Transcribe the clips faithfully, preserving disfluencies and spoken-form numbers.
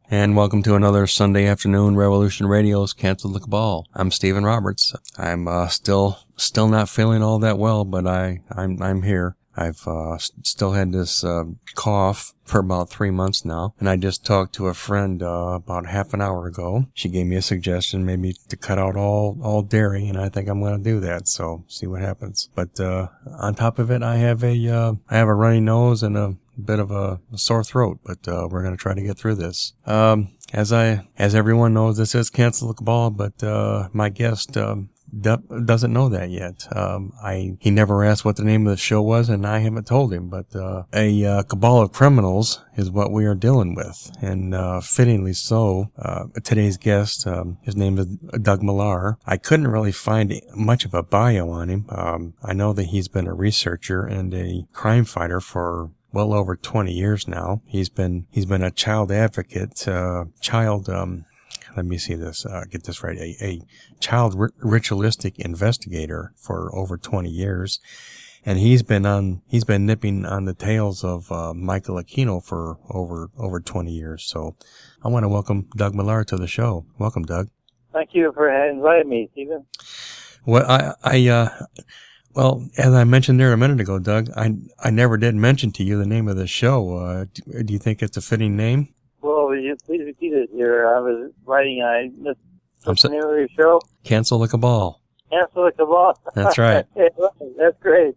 And welcome to another Sunday afternoon Revolution Radio's Cancel the Cabal. I'm Stephen Roberts. I'm uh, still still not feeling all that well, but I I'm I'm here. I've uh, still had this uh, cough for about three months now, and I just talked to a friend uh, about half an hour ago. She gave me a suggestion, maybe to cut out all all dairy, and I think I'm going to do that. So see what happens. But uh, on top of it, I have a uh, I have a runny nose and a bit of a, a sore throat, but uh, we're going to try to get through this. Um, as I as everyone knows, this is Cancel the Cabal, but uh, my guest um, d- doesn't know that yet. Um, I he never asked what the name of the show was, and I haven't told him. But uh, a uh, cabal of criminals is what we are dealing with, and uh, fittingly so. Uh, today's guest, um, his name is Doug Millar. I couldn't really find much of a bio on him. Um, I know that he's been a researcher and a crime fighter for well over twenty years now. He's been, he's been a child advocate, uh, child, um, let me see this, uh, get this right, a, a child ri- ritualistic investigator for over twenty years. And he's been on, he's been nipping on the tails of, uh, Michael Aquino for over, over twenty years. So I want to welcome Doug Millar to the show. Welcome, Doug. Thank you for inviting me, Stephen. Well, I, I, uh, Well, as I mentioned there a minute ago, Doug, I I never did mention to you the name of the show. Uh, do, do you think it's a fitting name? Well, will you please repeat it here? I was writing, I missed What's the name of your show? Cancel the Cabal. Cancel the Cabal. That's right. That's great.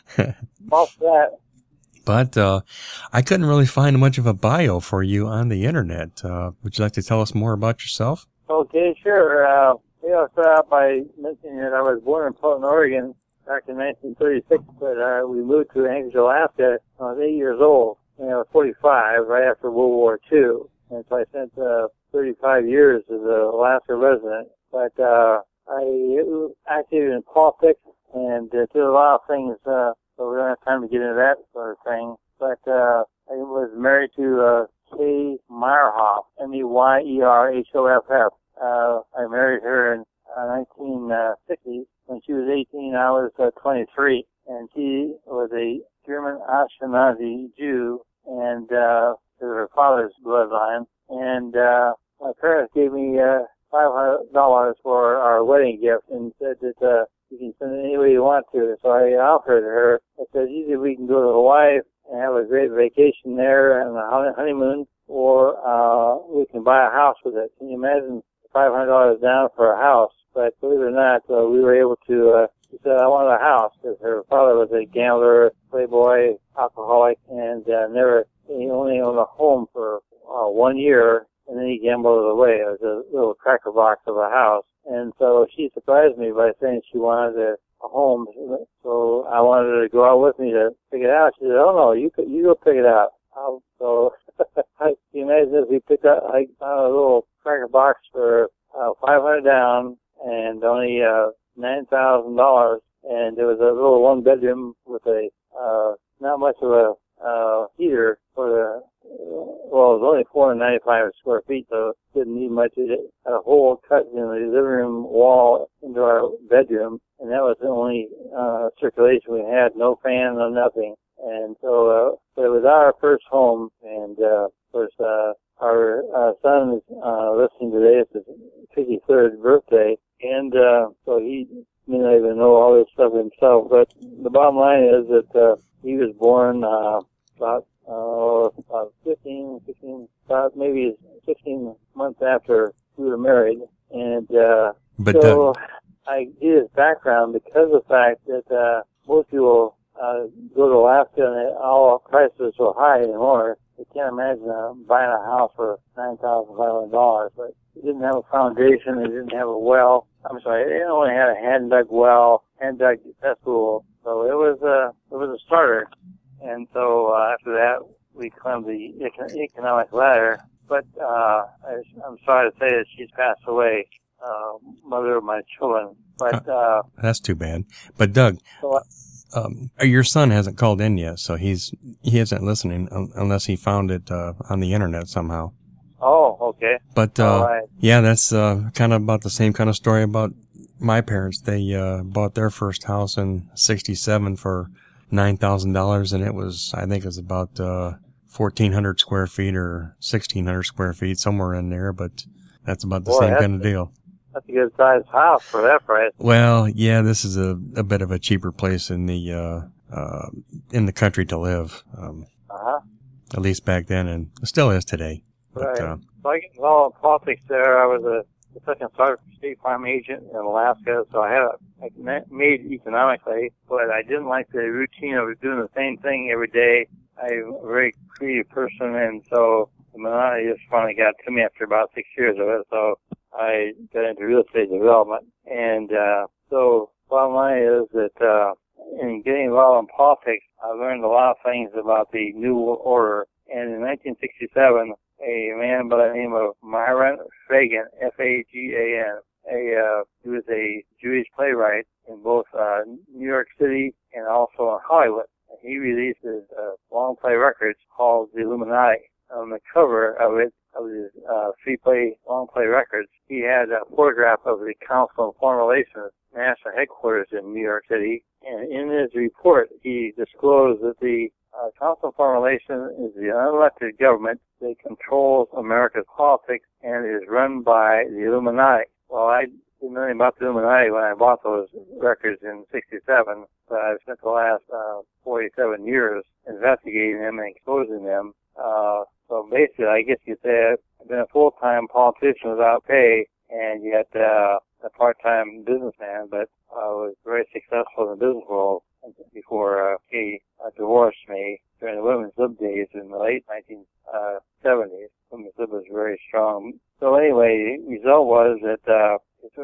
All that. But uh, I couldn't really find much of a bio for you on the internet. Uh, would you like to tell us more about yourself? Okay, sure. Uh, yeah, I'll start out by mentioning that I was born in Portland, Oregon, back in nineteen thirty-six, but uh, we moved to Anchorage, Alaska when I was eight years old. And I was forty-five, right after World War Two. And so I spent uh, thirty-five years as an Alaska resident. But uh, I acted in politics and uh, did a lot of things, uh, so we don't have time to get into that sort of thing. But uh, I was married to uh, Kay Meyerhoff, M E Y E R H O F F. Uh, I married her in uh, nineteen sixty. When she was eighteen, I was uh, twenty-three, and she was a German Ashkenazi Jew, and uh, to her father's bloodline. And uh, my parents gave me uh, five hundred dollars for our wedding gift, and said that uh, you can send it any way you want to. So I offered her. I said, either we can go to Hawaii and have a great vacation there and a honeymoon, or uh, we can buy a house with it. Can you imagine five hundred dollars down for a house? But believe it or not, uh, we were able to, uh, she said, I wanted a house, because her father was a gambler, playboy, alcoholic, and uh, never, he only owned a home for uh, one year, and then he gambled it away. It was a little cracker box of a house. And so she surprised me by saying she wanted a, a home. So I wanted her to go out with me to pick it out. She said, oh no, you you go pick it out. I'll, so I, you imagine if we picked out, I found a little cracker box for uh, five hundred down, and only uh, nine thousand dollars, and there was a little one bedroom with a uh, not much of a uh, heater for the. Well, it was only four hundred ninety-five square feet, so it didn't need much. It had a hole cut in the living room wall into our bedroom, and that was the only uh, circulation we had. No fan, no nothing. And so, uh, but it was our first home, and uh, of course, uh, our uh, son is uh, listening today. It's his fifty-third birthday. And uh, so he may not even know all this stuff himself. But the bottom line is that uh, he was born uh, about, uh, about fifteen, sixteen, about maybe fifteen months after we were married. And uh, but, so uh, I did his background because of the fact that uh, most people uh, go to Alaska and all prices are so high anymore. You can't imagine uh, buying a house for nine thousand five hundred dollars. But it didn't have a foundation. It didn't have a well. I'm sorry, it only had a hand-dug well, hand-dug cesspool. So it was a, it was a starter. And so uh, after that, we climbed the econ- economic ladder. But uh, I, I'm sorry to say that she's passed away, uh, mother of my children. But uh, that's too bad. But Doug, so I, um, your son hasn't called in yet, so he's he isn't listening un- unless he found it uh, on the internet somehow. Oh, okay. But, uh, right. yeah, that's, uh, kind of about the same kind of story about my parents. They, uh, bought their first house in sixty-seven for nine thousand dollars, and it was, I think it was about, uh, fourteen hundred square feet or sixteen hundred square feet, somewhere in there, but that's about the Boy, same kind of deal. That's a good sized house for that price. Well, yeah, this is a, a bit of a cheaper place in the uh, uh, in the country to live. Um, uh-huh. At least back then, and it still is today. But, right. Uh, so I get involved in politics there. I was a second sergeant state farm agent in Alaska, so I had a, I made economically, but I didn't like the routine of doing the same thing every day. I'm a very creative person, and so the monotony just finally got to me after about six years of it. So I got into real estate development, and uh, so bottom line is that uh, in getting involved in politics, I learned a lot of things about the New World Order. And in nineteen sixty-seven, a man by the name of Myron Fagan, F A G A N, a uh, he was a Jewish playwright in both uh, New York City and also in Hollywood. He released his uh, long play records called The Illuminati. On the cover of it, of his uh, three play long play records, he had a photograph of the Council on Foreign Relations national headquarters in New York City. And in his report, he disclosed that the uh, Council on Foreign Relations is the unelected government that controls America's politics and is run by the Illuminati. Well, I didn't know anything about the Illuminati when I bought those records in sixty-seven, but I've spent the last uh, forty-seven years investigating them and exposing them. Uh, so basically, I guess you could say I've been a full-time politician without pay, and yet uh, a part-time businessman, but I was very successful in the business world before uh, he uh, divorced me during the women's lib days in the late nineteen seventies. Women's lib was very strong. So anyway, the result was that uh,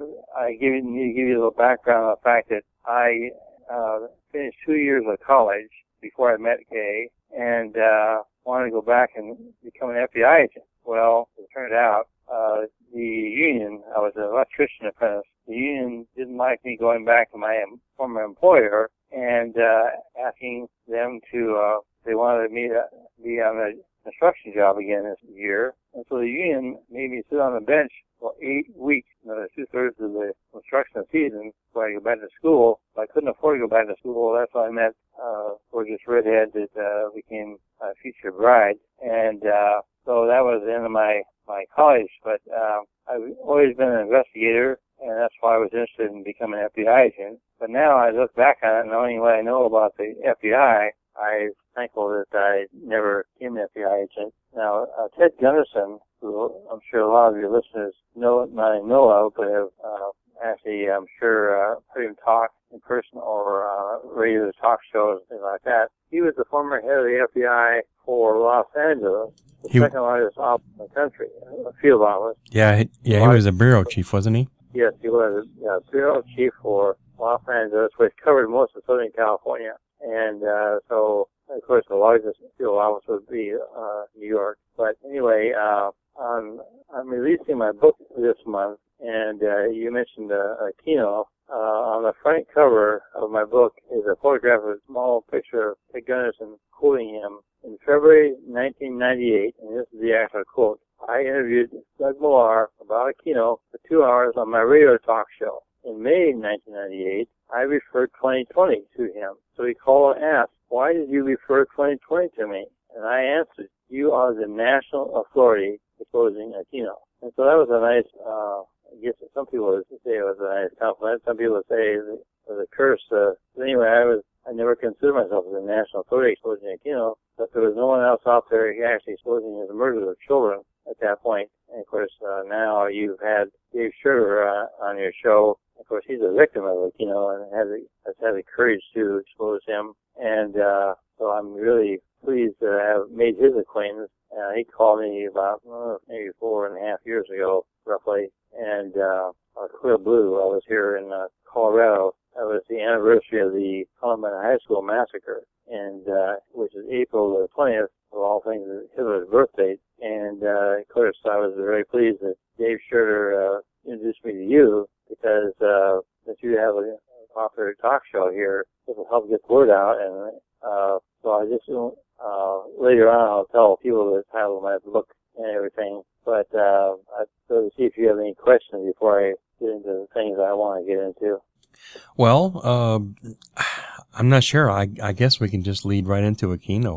I give you, need to give you a little background on the fact that I uh, finished two years of college before I met Kay, and uh, wanted to go back and become an F B I agent. Well, it turned out uh, the union, I was an electrician apprentice, the union didn't like me going back to my former employer and uh, asking them to, uh, they wanted me to be on a construction job again this year. And so the union made me sit on the bench for eight weeks, another two-thirds of the construction season, before I go back to school. I couldn't afford to go back to school. That's why I met uh, gorgeous redhead that uh, became my future bride. And uh, so that was the end of my, my college. But uh, I've always been an investigator, and that's why I was interested in becoming an F B I agent. But now I look back on it, knowing what I know about the F B I, I'm thankful that I never became an F B I agent. Now, uh, Ted Gunderson, who I'm sure a lot of your listeners know, not only know of, but have uh, actually, I'm sure, uh, heard him talk in person or uh, radio talk shows, things like that. He was the former head of the F B I for Los Angeles, the he, second largest office in the country, a field office. Yeah, yeah, he was a bureau chief, wasn't he? Yes, he was a bureau chief for Los Angeles, which covered most of Southern California. And uh, so, of course, the largest field office would be uh, New York. But anyway, uh, I'm, I'm releasing my book this month, and uh, you mentioned uh, Aquino. Uh, on the front cover of my book is a photograph of a small picture of Ted Gunderson quoting him. In February nineteen ninety-eight, and this is the actual quote, I interviewed Doug Millar about Aquino for two hours on my radio talk show. In May nineteen ninety-eight, I referred twenty twenty to him. So he called and asked, why did you refer twenty twenty to me? And I answered, you are the national authority exposing Aquino. And so that was a nice, uh, I guess some people would say it was a nice compliment. Some people would say it was a curse. Uh, but anyway, I was, I never considered myself as a national authority exposing Aquino, but there was no one else out there actually exposing his murder of children at that point. And of course, uh, now you've had Dave Schroeder uh, on your show. Of course, he's a victim of Aquino and has, has had the courage to expose him. And uh, so I'm really pleased to have made his acquaintance. Uh, he called me about uh, maybe four and a half years ago, roughly. And uh, Clear Blue, I was here in uh, Colorado. That was the anniversary of the Columbine High School massacre, and uh, which is April the twentieth, of all things, Hitler's birthday. And uh, of course, I was very pleased that Dave Schroeder uh, introduced me to you, because uh, that you have a popular talk show here, it will help get the word out. And uh, so I just uh, later on I'll tell people the title of my book and everything. But uh, I'd go to see if you have any questions before I get into the things I want to get into. Well, uh, I'm not sure. I, I guess we can just lead right into Aquino.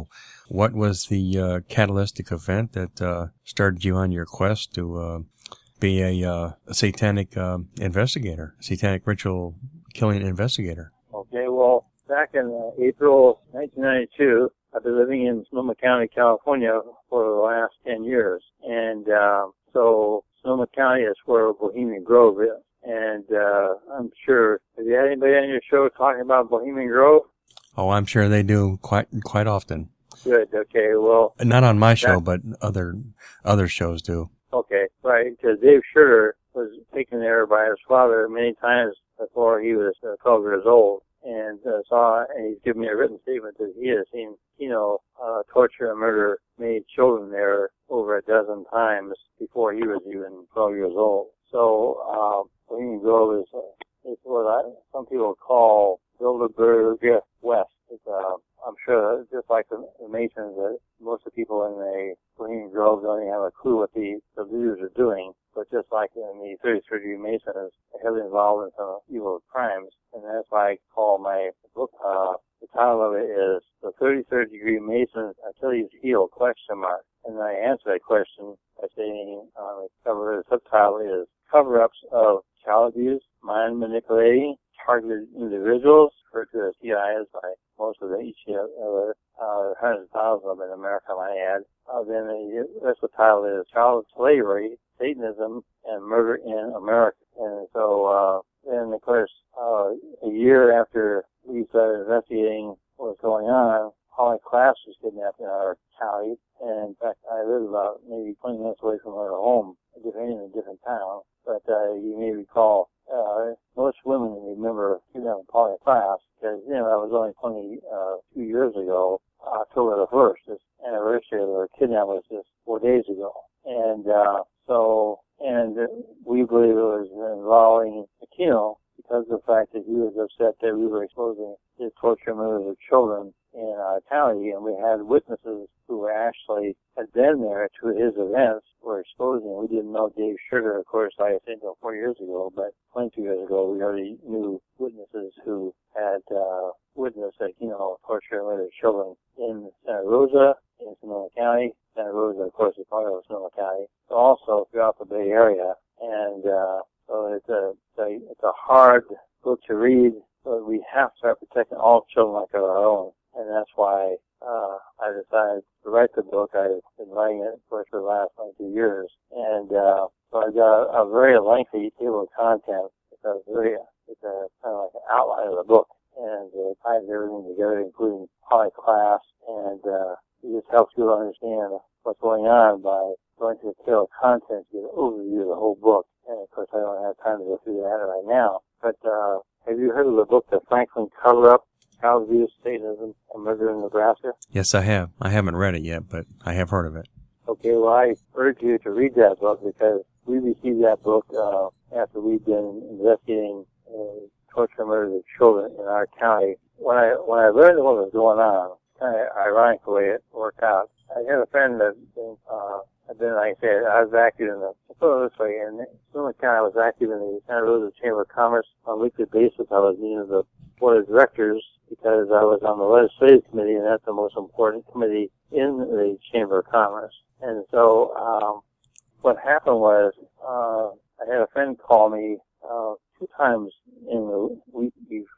what was the uh, catalytic event that uh, started you on your quest to uh, be a, uh, a satanic uh, investigator, satanic ritual killing investigator? Okay, well, back in uh, April nineteen ninety-two, I've been living in Sonoma County, California for the last ten years. And uh, so Sonoma County is where Bohemian Grove is. And uh, I'm sure, have you had anybody on your show talking about Bohemian Grove? Oh, I'm sure they do quite quite often. Good, okay, well... Not on my show, but other other shows do. Okay, right, because Dave Schroeder was taken there by his father many times before he was uh, twelve years old. And uh, saw, and he's given me a written statement that he has seen, you know, uh, torture and murder made children there over a dozen times before he was even twelve years old. So, uh, Bohemian Grove is, uh, is what I, some people call Bilderberg West. It's, uh, I'm sure, just like the, the Masons, that most of the people in the Bohemian Grove don't even have a clue what the, the leaders are doing. But just like in the thirty-third degree Masons, are heavily involved in some evil crimes. And that's why I call my book, uh, the title of it is The thirty-third Degree Masons Achilles Heel, question mark. And I answer that question by saying, uh, the cover, the subtitle is Cover-Ups of Child Abuse, Mind Manipulating, Targeted Individuals, referred to as T Is by most of the each other, uh, hundreds of thousands of them in America, I might add. Uh, then the rest of the title is Child Slavery, Satanism, and Murder in America. And so, uh, then of course, uh, a year after we started investigating what was going on, Holly Class was kidnapped in our county. And in fact, I live about maybe twenty minutes away from her home, in a different town. But, uh, you may recall, uh, most women remember kidnapping Polly Class because, you know, that was only twenty-two years ago, October the first. This anniversary of her kidnapping was just four days ago. And, uh, so, and we believe it was involving Aquino because of the fact that he was upset that we were exposing his torture and murders of children in our county, and we had witnesses who were actually had been there to his events were exposing. We didn't know Dave Schroeder, of course, like I said, until four years ago, but twenty-two years ago we already knew witnesses who had uh, witnessed, like, you know, torture and murder of children in Santa Rosa, in Sonoma County. Santa Rosa, of course, is part of Sonoma County, but also throughout the Bay Area. And uh, so it's a, it's a it's a hard book to read, but we have to start protecting all children like our own. And that's why uh, I decided to write the book. I've been writing it, of course, for the last twenty-two years. And uh, so I've got a, a very lengthy table of contents. It's a very, it's a kind of like an outline of the book. And it ties everything together, including Polly Class. And uh, it just helps you understand what's going on by going to the table of contents, get an overview of the whole book. And, of course, I don't have time to go through that right now. But uh, have you heard of the book, The Franklin Cover-Up? Child Abuse, Satanism, and Murder in Nebraska? Yes, I have. I haven't read it yet, but I have heard of it. Okay, well, I urge you to read that book because we received that book uh, after we'd been investigating uh, torture and murder of children in our county. When I when I learned what was going on, kind of ironic the way it worked out. I had a friend that uh, had been, like I said, I was active in the, I'll put it this way, in Sonoma County, I was active in the Santa Rosa Chamber of Commerce on a weekly basis. I was meeting the board of directors because I was on the legislative committee, and that's the most important committee in the Chamber of Commerce. And so um, what happened was uh, I had a friend call me uh, two times in the week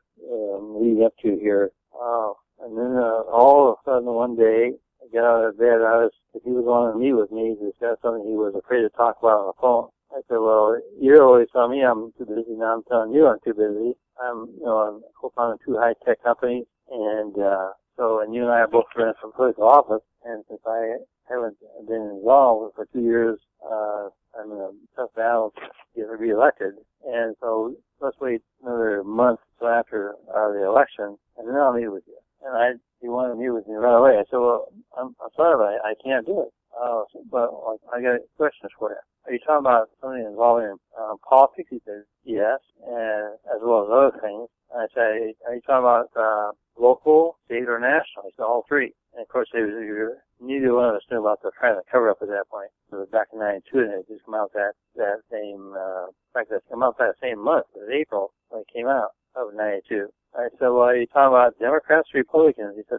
um, leading up to here. Uh, and then uh, all of a sudden one day, I got out of bed. I was, if he was wanting to meet with me to discuss something he was afraid to talk about on the phone. I said, well, you always tell me I'm too busy. Now I'm telling you I'm too busy. I'm, you know, I'm co-founding two high-tech companies, and uh, so, and you and I are both friends from political office, and since I haven't been involved for two years, uh, I'm in a tough battle to get reelected, and so let's wait another month until after uh, the election, and then I'll meet with you. And I, he wanted to meet with me right away. I said, well, I'm, I'm sorry, but I, I can't do it. Uh, but like, I got questions for you. Are you talking about something involving um, politics? He said, yes, and as well as other things. And I said, are you talking about uh, local, state, or national? He said, all three. And of course, they was, neither one of us knew about the kind of cover-up at that point. It was back in ninety-two, and it just came out that, that same, uh, in fact, it came out that same month, it was April, when it came out of ninety-two. I said, well, are you talking about Democrats or Republicans? He said, both.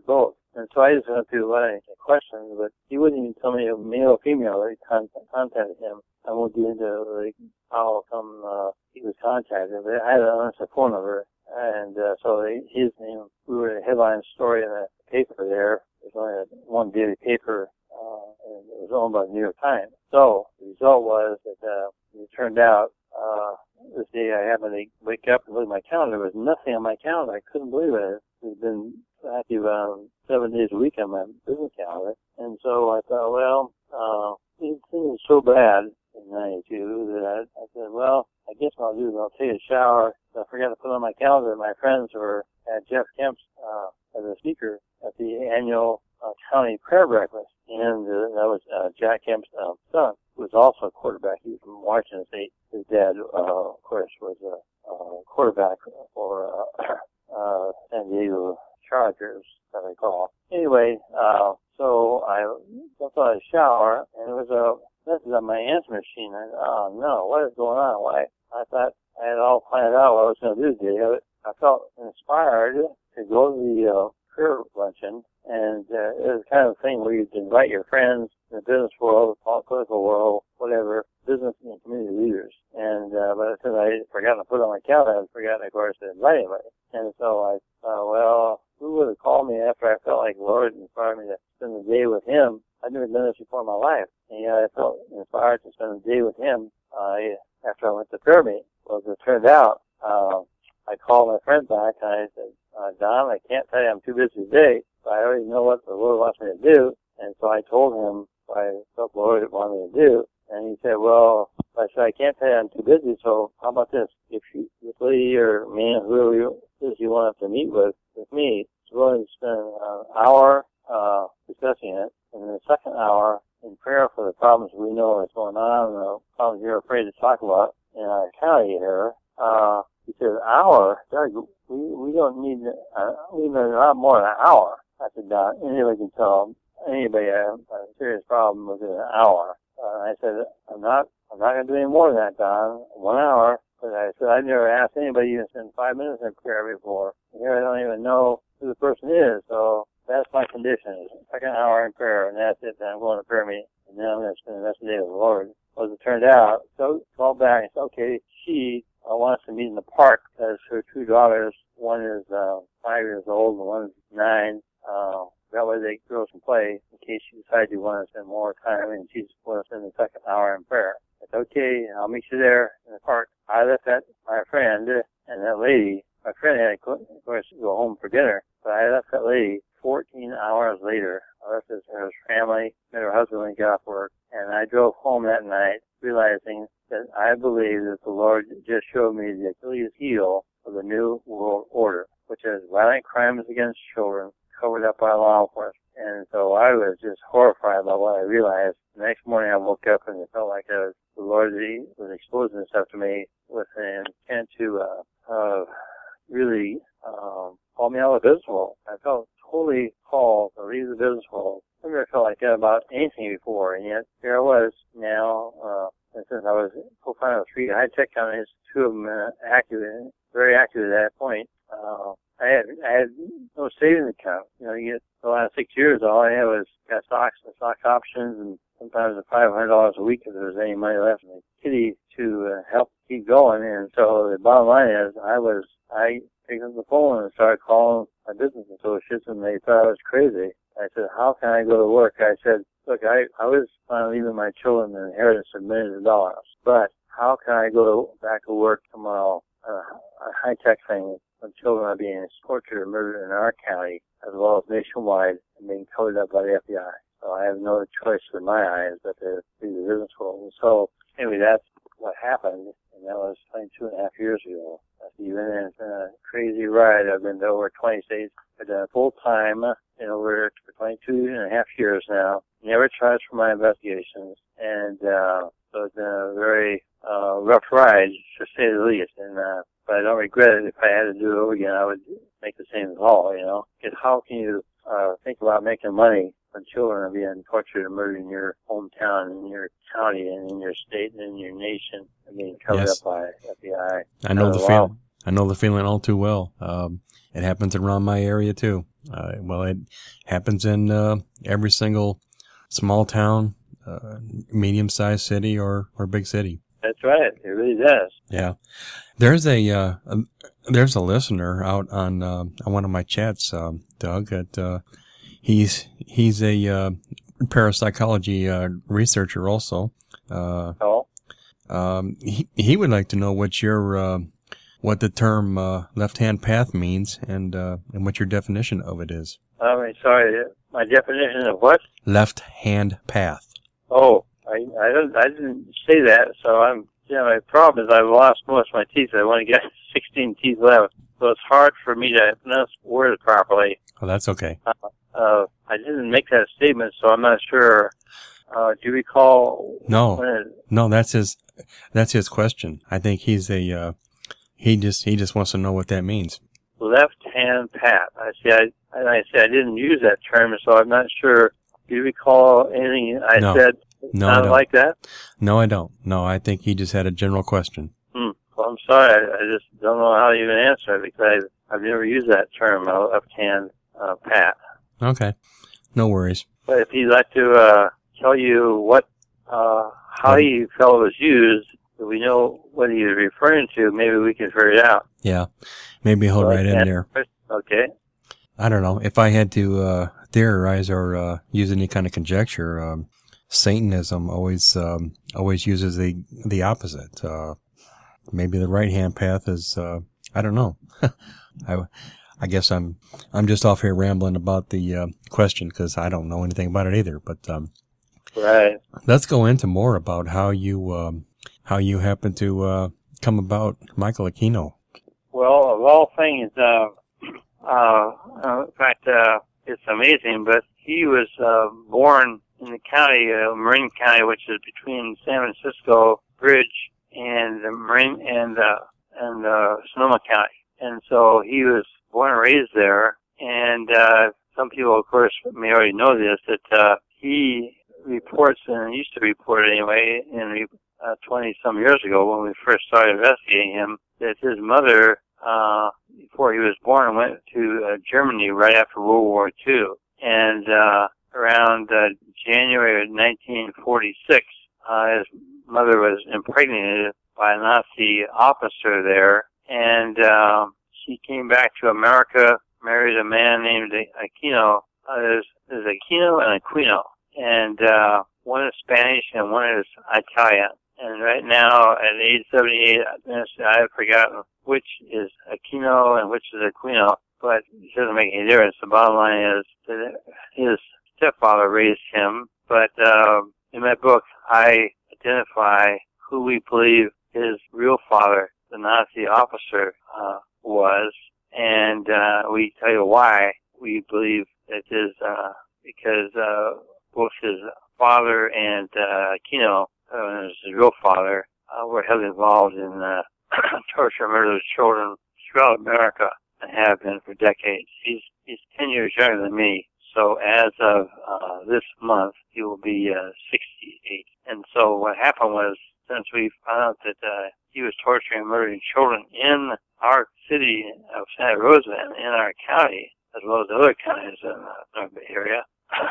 And so I just went through a lot of questions, but he wouldn't even tell me male or female that he con- contacted him. I won't get into like how come uh, he was contacted, but I had an unanswered phone number, and uh, so they, his name, we were a headline story in the paper there. There's only a, one daily paper, uh, and it was owned by the New York Times. So the result was that uh, it turned out uh, this day I happened to wake up and look at my calendar. There was nothing on my calendar. I couldn't believe it. It's been active um, seven days a week on my business calendar, and so I thought, well, uh, it seemed so bad in ninety-two that I, I said, well, I guess what I'll do is I'll take a shower. I forgot to put on my calendar. My friends were at Jeff Kemp's uh, as a speaker at the annual uh, county prayer breakfast, and uh, that was uh, Jack Kemp's uh, son, who was also a quarterback. He was from Washington State. His dad, uh, of course, was a, a quarterback for uh, uh, San Diego Chargers, as I recall. Anyway, uh, so I jumped out of the shower, and it was a message on my answer machine. And, oh, no, what is going on? Why? I thought I had all planned out what I was going to do today. I, I felt inspired to go to the uh, prayer luncheon, and uh, it was kind of a thing where you invite your friends in the business world, the political world, whatever, business and community leaders. And uh, but since I forgot to put it on my calendar, I forgot, of course, to invite anybody. And so I thought, well, who would have called me after I felt like the Lord inspired me to spend the day with Him? I'd never done this before in my life. And yet I felt inspired to spend the day with Him uh, after I went to prayer meeting. Well, as it turned out, uh, I called my friend back and I said, uh, Don, I can't tell you I'm too busy today, but I already know what the Lord wants me to do. And so I told him what I felt the Lord wanted me to do. And he said, well, I said, I can't tell you I'm too busy, so how about this? If you, this lady or man, whoever you, is you want to meet with, with me, is willing to spend an hour uh, discussing it, and then the second hour in prayer for the problems we know are going on, and the problems you're afraid to talk about in our county here. Uh, he said, an hour? Doug, we, we don't need, uh, we need a lot more than an hour. I said, Don, anybody can tell anybody a, a serious problem within an hour. Uh, I said, I'm not, I'm not going to do any more than that, Don. One hour. But I said, I've never asked anybody to spend five minutes in prayer before. And here I don't even know who the person is. So that's my condition. Second hour in prayer, and that's it. Then I'm going to prayer meeting. And then I'm going to spend the rest of the day with the Lord. Well, as it turned out, so called back and said, okay, she uh, wants to meet in the park because her two daughters, one is uh, five years old and one is nine. Uh, that way they girls can play in case she decides you want to spend more time and she's going to spend the second hour in prayer. It's okay, I'll meet you there in the park. I left that, my friend and that lady, my friend had, of course, to go home for dinner, but I left that lady fourteen hours later. I left her, her family, met her husband when he got off work, and I drove home that night realizing that I believe that the Lord just showed me the Achilles heel of the New World Order, which is violent crimes against children covered up by law enforcement. And so I was just horrified by what I realized. The next morning I woke up and it felt like I was, the Lord was exposing himself to me with an intent to uh, uh, really um, call me out of the business world. I felt totally called to leave the business world. I never felt like that about anything before, and yet here I was now. Uh, and since I was co-founder of three high-tech companies, two of them uh, active, very active at that point, uh, I had I had no savings account. You know, you get the last six years, all I had was got stocks and stock options, and sometimes five hundred dollars a week if there was any money left in the kitty to uh, help keep going. And so the bottom line is, I was I picked up the phone and started calling my business associates, and they thought I was crazy. I said, how can I go to work? I said, look, I, I was planning on leaving my children an inheritance of millions of dollars, but how can I go to, back to work tomorrow on a, a high-tech thing when children are being tortured or murdered in our county as well as nationwide and being covered up by the F B I? So I have no choice in my eyes but to leave the business world. And so anyway, that's what happened, and that was twenty-two and a half years ago. Even and it's been a crazy ride. I've been to over twenty states. I've done full time in over for twenty-two and a half years now. Never charged for my investigations, and uh, so it's been a very uh, rough ride, to say the least. And uh, but I don't regret it. If I had to do it over again, I would make the same call. You know, because how can you uh, think about making money when children are being tortured and murdered in your hometown, in your county, and in your state, and in your nation, and being covered yes. up by F B I? I know uh, the wow. feeling. I know the feeling all too well. Um, it happens around my area too. Uh, well, it happens in uh, every single small town, uh, medium-sized city, or, or big city. That's right. It really does. Yeah. There's a, uh, a there's a listener out on uh, on one of my chats, uh, Doug. That uh, he's he's a uh, parapsychology uh, researcher also. Uh, Oh. Um, he he would like to know what your uh, what the term uh, left-hand path means, and uh, and what your definition of it is. I'm sorry. My definition of what? Left-hand path. Oh, I I don't I didn't say that. So I'm yeah. My problem is I've lost most of my teeth. I only got sixteen teeth left, so it's hard for me to pronounce words properly. Oh, that's okay. Uh, uh, I didn't make that statement, so I'm not sure. Uh, do you recall? No, when it, no, that's his, that's his question. I think he's a, uh, he just, he just wants to know what that means. Left-hand path. I see. I, I say I didn't use that term, so I'm not sure. Do you recall anything I No. said? No, I Not don't. like that. No, I don't. No, I think he just had a general question. Hmm. Well, I'm sorry. I, I just don't know how to even answer it because I've, I've never used that term, uh, left-hand uh, path. Okay. No worries. But if you'd like to uh, tell you what, uh, how Um, you felt it was used, if we know what he was referring to, maybe we can figure it out. Yeah. Maybe he'll write in there. Okay. I don't know. If I had to uh, theorize or uh, use any kind of conjecture, um, Satanism always um, always uses the the opposite. Uh, maybe the right hand path is. Uh, I don't know. I, I guess I'm I'm just off here rambling about the uh, question because I don't know anything about it either. But um, Right. let's go into more about how you um, how you happen to uh, come about Michael Aquino. Well, of all things, uh, uh, uh, in fact, uh, it's amazing, but he was uh, born in the county, uh, Marin County, which is between San Francisco Bridge and the Marin and uh, and uh, Sonoma County, and so he was born and raised there. And uh, some people, of course, may already know this that uh, he reports, and used to report anyway, in uh, twenty some years ago when we first started investigating him, that his mother, uh, before he was born, went to uh, Germany right after World War Two. And uh, around uh, January of nineteen forty-six, uh, his mother was impregnated by a Nazi officer there. And uh, she came back to America, married a man named Aquino. Uh, there's, there's Aquino and Aquino. And uh, one is Spanish and one is Italian. And right now, at age seventy-eight, I've forgotten which is Aquino and which is Aquino, but it doesn't make any difference. The bottom line is that his stepfather raised him. But uh, in my book, I identify who we believe his real father, the Nazi officer, uh, was, and uh, we tell you why we believe it is uh, because uh, both his father and uh, Aquino, uh, his real father, uh, were heavily involved in uh, torture and murder of children throughout America and have been for decades. He's he's ten years younger than me, so as of uh, this month, he will be uh, sixty-eight. And so what happened was, since we found out that uh, he was torturing and murdering children in our city of Santa Rosa and in our county, as well as other counties in the North Bay area,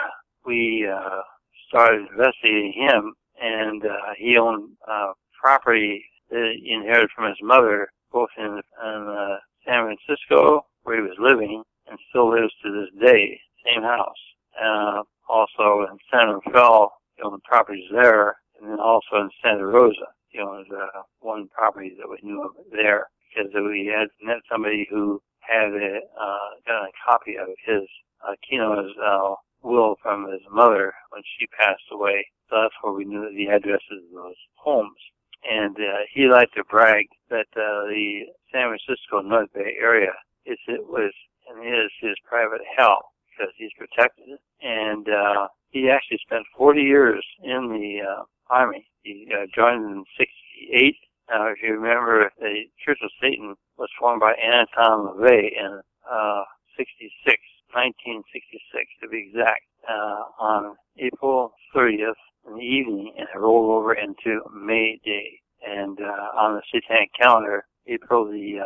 we uh, started investigating him, and uh, he owned uh, property that he inherited from his mother, both in, in uh, San Francisco, where he was living, and still lives to this day, same house. Uh, also in San Rafael, he owned properties there, and then also in Santa Rosa, he owned uh, one property that we knew of there, because we had met somebody who had a, uh, got a copy of his uh, Aquino's uh, will from his mother when she passed away. So that's where we knew the addresses of those homes. And uh, he liked to brag that uh, the San Francisco North Bay area is it was and is his private hell because he's protected. And uh, he actually spent forty years in the uh, Army. He uh, joined in sixty-eight. Now, if you remember, the Church of Satan was formed by Anton LaVey in uh, sixty-six, nineteen sixty-six to be exact, uh, on April thirtieth in the evening, and it rolled over into May Day. And uh, on the satanic calendar, April the uh,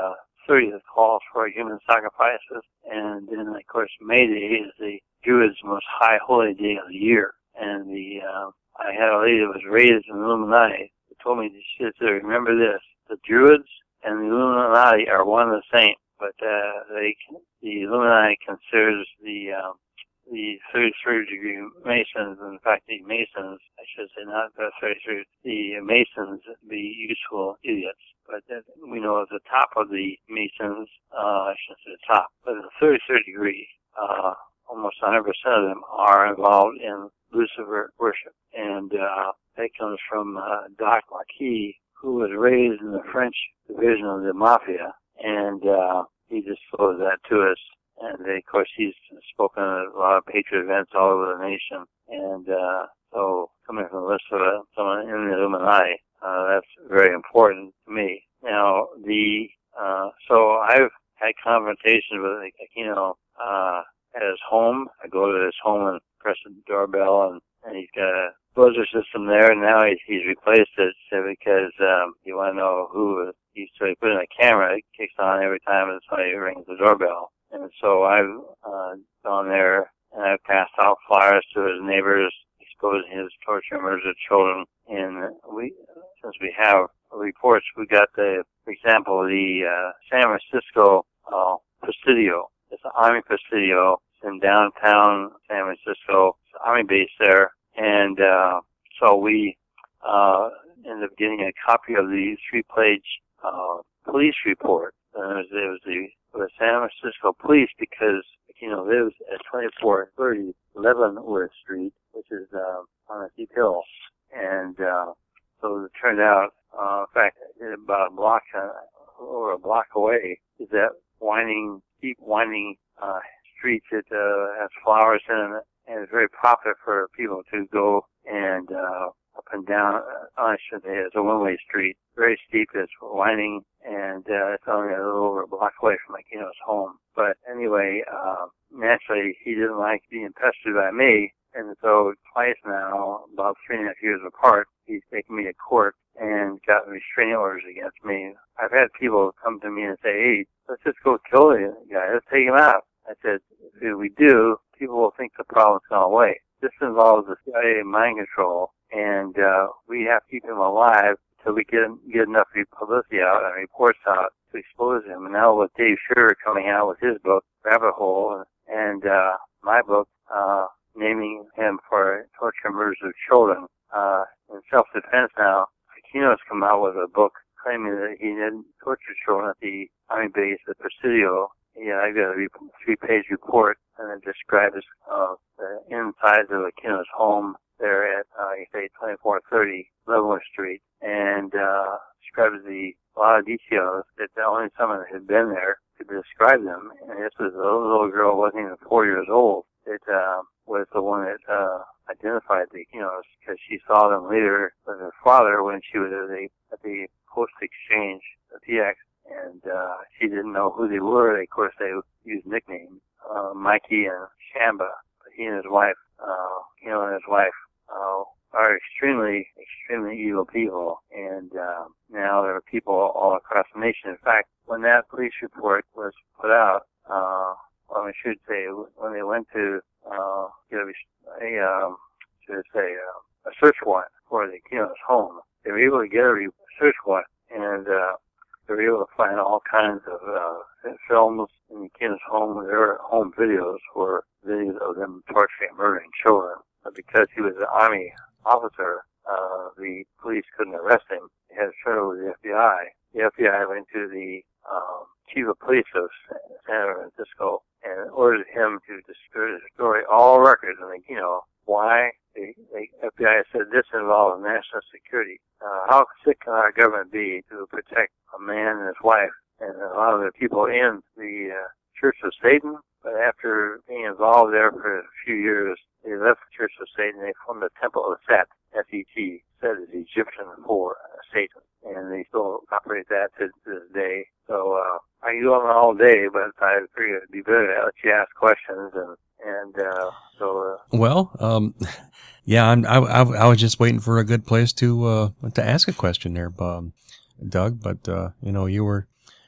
thirtieth calls for human sacrifices. And then, of course, May Day is the Druids' most high holy day of the year. And the uh, I had a lady that was raised in the Illuminati who told me, she said, remember this, the Druids and the Illuminati are one and the same, but uh, they the Illuminati considers the um, the thirty-third degree Masons, in fact, the Masons, I should say not the thirty-third, the Masons be useful idiots. But that we know at the top of the Masons, uh, I shouldn't say the top, but the thirty-third degree, uh, almost one hundred percent of them are involved in Lucifer worship. And uh, that comes from uh, Doc Marquis, who was raised in the French division of the Mafia, and uh, he disclosed that to us. And they, of course, he's spoken at a lot of patriot events all over the nation. And uh, so, coming from the list of uh, someone in the Illuminati, uh, that's very important to me. Now, the uh, so I've had conversations with Aquino uh, at his home. I go to his home and press the doorbell, and, and he's got a buzzer system there. And now he's, he's replaced it so because um, you want to know who. He so he put in a camera. It kicks on every time somebody rings the doorbell. And so I've uh, gone there and I've passed out flyers to his neighbors exposing his torture and murder of children. And we, since we have reports, we got the, for example, the uh, San Francisco uh, Presidio. It's an Army Presidio. It's in downtown San Francisco. It's an Army base there. And uh, so we uh, ended up getting a copy of the three-page uh, police report. And it was, it was the the San Francisco Police because, you know, lives at twenty-four thirty Leavenworth Street, which is uh, on a steep hill. And uh, so it turned out, uh, in fact, about a block uh, or a block away is that winding, steep winding uh, street that uh, has flowers in it, and it's very popular for people to go and uh, up and down. Uh, I should say it's a one-way street, very steep. It's winding. And uh, it's only a little over a block away from Aquino's home. But anyway, uh, naturally, he didn't like being pestered by me. And so twice now, about three and a half years apart, he's taken me to court and got restraining orders against me. I've had people come to me and say, hey, let's just go kill the guy. Let's take him out. I said, if we do, people will think the problem's gone away. This involves the C I A mind control, and uh, we have to keep him alive so we can get enough publicity out and reports out to expose him. And now with Dave Scherer coming out with his book, Rabbit Hole, and uh, my book, uh, naming him for torture and murders of children, uh, in self-defense now, Aquino's come out with a book claiming that he didn't torture children at the Army base at Presidio. Yeah, I got a three-page report, and it describes uh, the insides of Aquino's home there at, uh, you say, twenty-four thirty Leavenworth Street, and uh, describes the a lot of details that only someone that had been there could describe them. And this was a little, little girl, wasn't even four years old. It uh, was the one that uh, identified the Aquinos because she saw them later with her father when she was at the at the post exchange at P X, and uh, she didn't know who they were. Of course, they used nicknames, uh, Mikey and Shamba. But he and his wife, uh, you know, and his wife. Uh, are extremely, extremely evil people, and uh, now there are people all across the nation. In fact, when that police report was put out, uh, well, I should say, when they went to uh, get a, a um, should I say, uh, a search warrant for the Aquino's home, they were able to get a search warrant, and uh, they were able to find all kinds of uh, films in the Aquino's home. There were home videos for videos of them torturing and murdering children. But because he was an Army officer, uh, the police couldn't arrest him. They had to turn over to the F B I. The F B I went to the um, chief of police of San Francisco and ordered him to destroy all records. And, you know, why? The, the F B I said this involves national security. Uh, how sick can our government be to protect a man and his wife and a lot of the people in the uh, Church of Satan? But after being involved there for a few years, they left the Church of Satan. They formed the Temple of Set, S E T, Set is Egyptian for uh, Satan. And they still operate that to, to this day. So uh, I can go on all day, but I figured it'd be better to let you ask questions. And, and uh, so... Uh, well, um, yeah, I'm, I, I, I was just waiting for a good place to uh, to ask a question there, um, Doug. But, uh, you know, you were...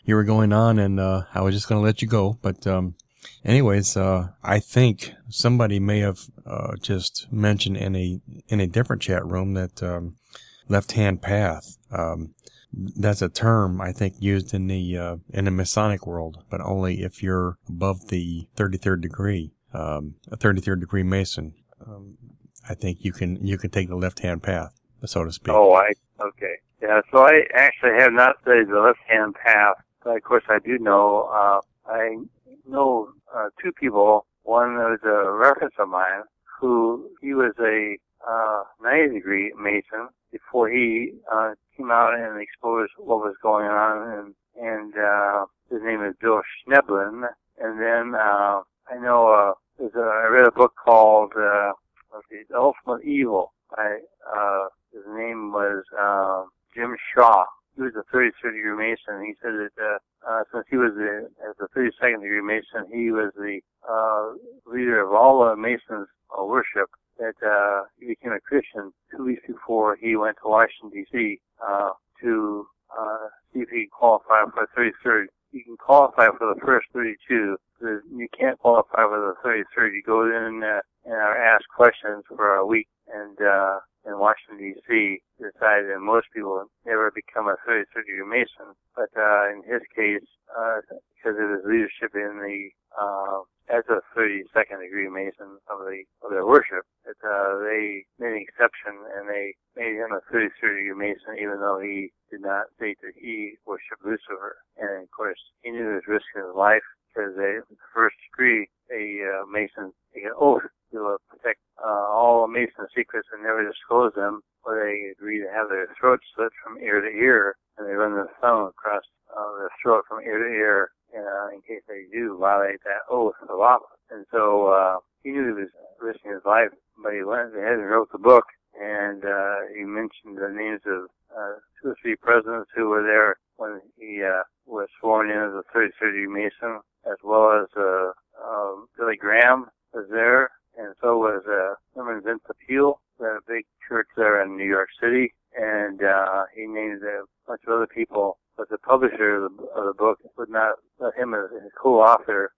you were going on, and uh, I was just going to let you go. But um, anyways, uh, I think somebody may have uh, just mentioned in a in a different chat room that um, left-hand path. Um, that's a term I think used in the uh, in the Masonic world, but only if you're above the thirty-third degree, um, a thirty-third degree Mason. Um, I think you can you can take the left-hand path, so to speak. Oh, I okay. Yeah, so I actually have not studied the left-hand path, but of course I do know, uh, I know uh, two people. One was a reference of mine who, he was a uh, ninety degree Mason before he uh, came out and exposed what was going on, and, and uh, his name is Bill Schneblin. And then uh, I know uh, there's a, I read a book called uh, let's see, The Ultimate Evil. I, uh, his name was uh, Jim Shaw. He was a thirty-third degree Mason. He said that uh, uh, since he was the, as a thirty-second degree Mason, he was the uh, leader of all the Masons uh, worship. That uh, he became a Christian two weeks before he went to Washington D C uh, to uh, see if he could qualify for the thirty-third. You can qualify for the first thirty-two. You can't qualify for the thirty-third. You go in uh, and are asked questions for a week, and uh, in Washington D C decided that most people never become a thirty-third degree Mason. But uh, in his case, uh, because of his leadership in the uh, as a thirty-second degree Mason of the of their worship, that uh, they made an exception and they made him a thirty-third degree Mason, even though he did not state that he worshipped Lucifer. And of course, he knew he was risking his life because they, the first degree, a uh, Mason take an oath to uh, protect uh, all Mason secrets and never disclose them, or they agree to have their throats slit from ear to ear, and they run their thumb across uh, their throat from ear to ear. Uh, in case they do violate that oath of office. And so uh, he knew he was risking his life, but he went ahead and wrote the book, and uh, he mentioned the names of uh, two or three presidents who were there when he uh, was sworn in as a thirty-third degree Mason, as well as uh, uh, Billy Graham was there, and so was uh, Herman Vincent Peale, who had a big church there in New York City, and uh, he named a bunch of other people. But the publisher of the, of the book would not let him as his co-author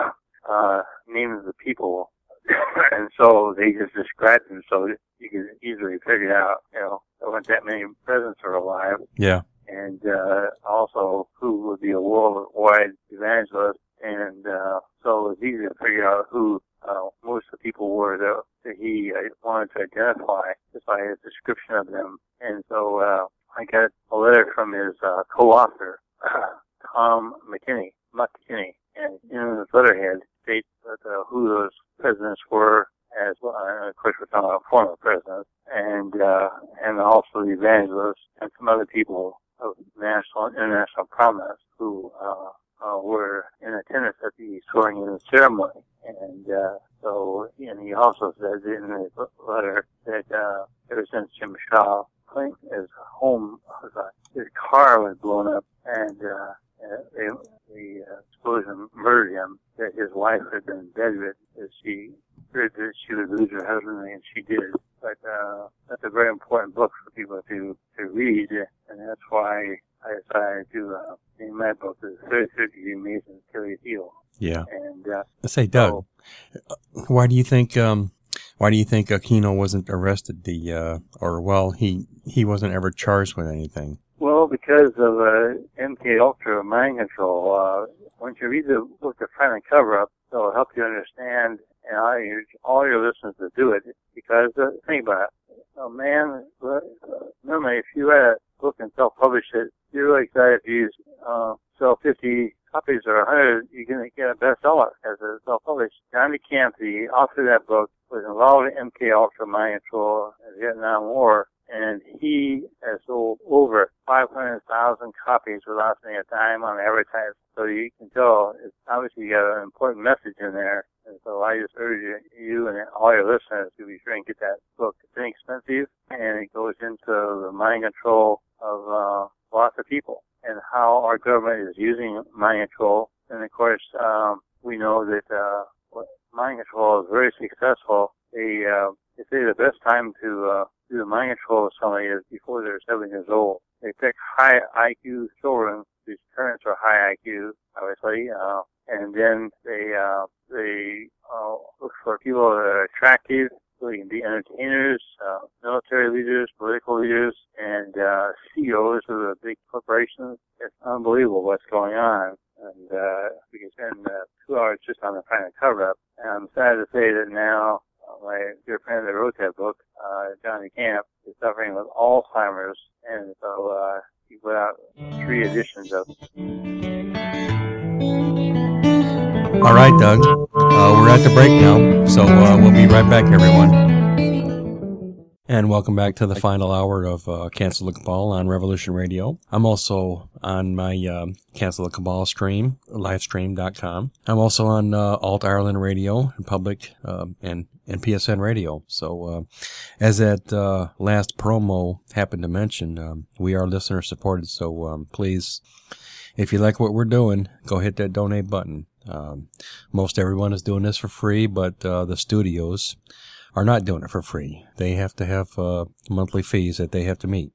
uh, name the people, and so they just described them so you could easily figure out, you know, there weren't that many presidents were alive. Yeah. And uh, also who would be a worldwide evangelist, and uh, so it was easy to figure out who uh, most of the people were that, that he uh, wanted to identify just by his description of them. And so uh, I got a letter from his uh, co-author, uh, Tom McKinney, McKinney, and in his letterhead states that, uh, who those presidents were, as well. And of course, we're talking about former presidents, and uh, and also the evangelists and some other people of national and international prominence who uh, uh, were in attendance at the swearing-in ceremony. And uh, so, and he also says in his letter that uh, ever since Jim Shaw, his home, his car was blown up, and uh, they, the uh, explosion murdered him, that his wife had been bedridden, that she feared that she would lose her husband, and she did. But uh, that's a very important book for people to, to read, and that's why I decided to uh, name my book the thirty-third degree Mason Achilles heel. Yeah. And uh, let's say, Doug, so, why do you think um, why do you think Aquino wasn't arrested? The uh, or well, he he wasn't ever charged with anything. Well, because of uh, M K Ultra mind control. Uh, once you read the book, The Front and Cover Up, it'll help you understand, and I urge all your listeners to do it, because uh, think about it. A man, uh, normally if you write a book and self-publish it, you're really excited if you uh, sell fifty copies or one hundred, you're going to get a bestseller as a self-published. John DeCamp, the author of that book, was involved in M K Ultra mind control in the Vietnam War, and he has sold over five hundred thousand copies without spending a dime on advertising. So you can tell, it's obviously got an important message in there. And so I just urge you and all your listeners to be sure and get that book. It's inexpensive, and it goes into the mind control of uh, lots of people and how our government is using mind control. And of course, um, we know that uh, mind control is very successful. They, uh, they say the best time to uh, do the mind control of somebody is before they're seven years old. They pick high I Q children to parents are high I Q, obviously, uh, and then they uh, they uh, look for people that are attractive. So they can be entertainers, uh, military leaders, political leaders, and uh, C E Os of the big corporations. It's unbelievable what's going on. And uh, we can spend uh, two hours just on the kind of cover-up. And I'm sad to say that now uh, my dear friend that wrote that book, uh, Johnny Camp, is suffering with Alzheimer's. And so uh, he put out three editions of All right, Doug. Uh, we're at the break now, so uh, we'll be right back, everyone. And welcome back to the final hour of uh, Cancel the Cabal on Revolution Radio. I'm also on my uh, Cancel the Cabal stream, livestream dot com. I'm also on uh, Alt Ireland Radio, Public, uh, and, and P S N Radio. So uh, as that uh, last promo happened to mention, um, we are listener supported, so um, please, if you like what we're doing, go hit that donate button. Um, most everyone is doing this for free, but uh, the studios are not doing it for free. They have to have uh, monthly fees that they have to meet.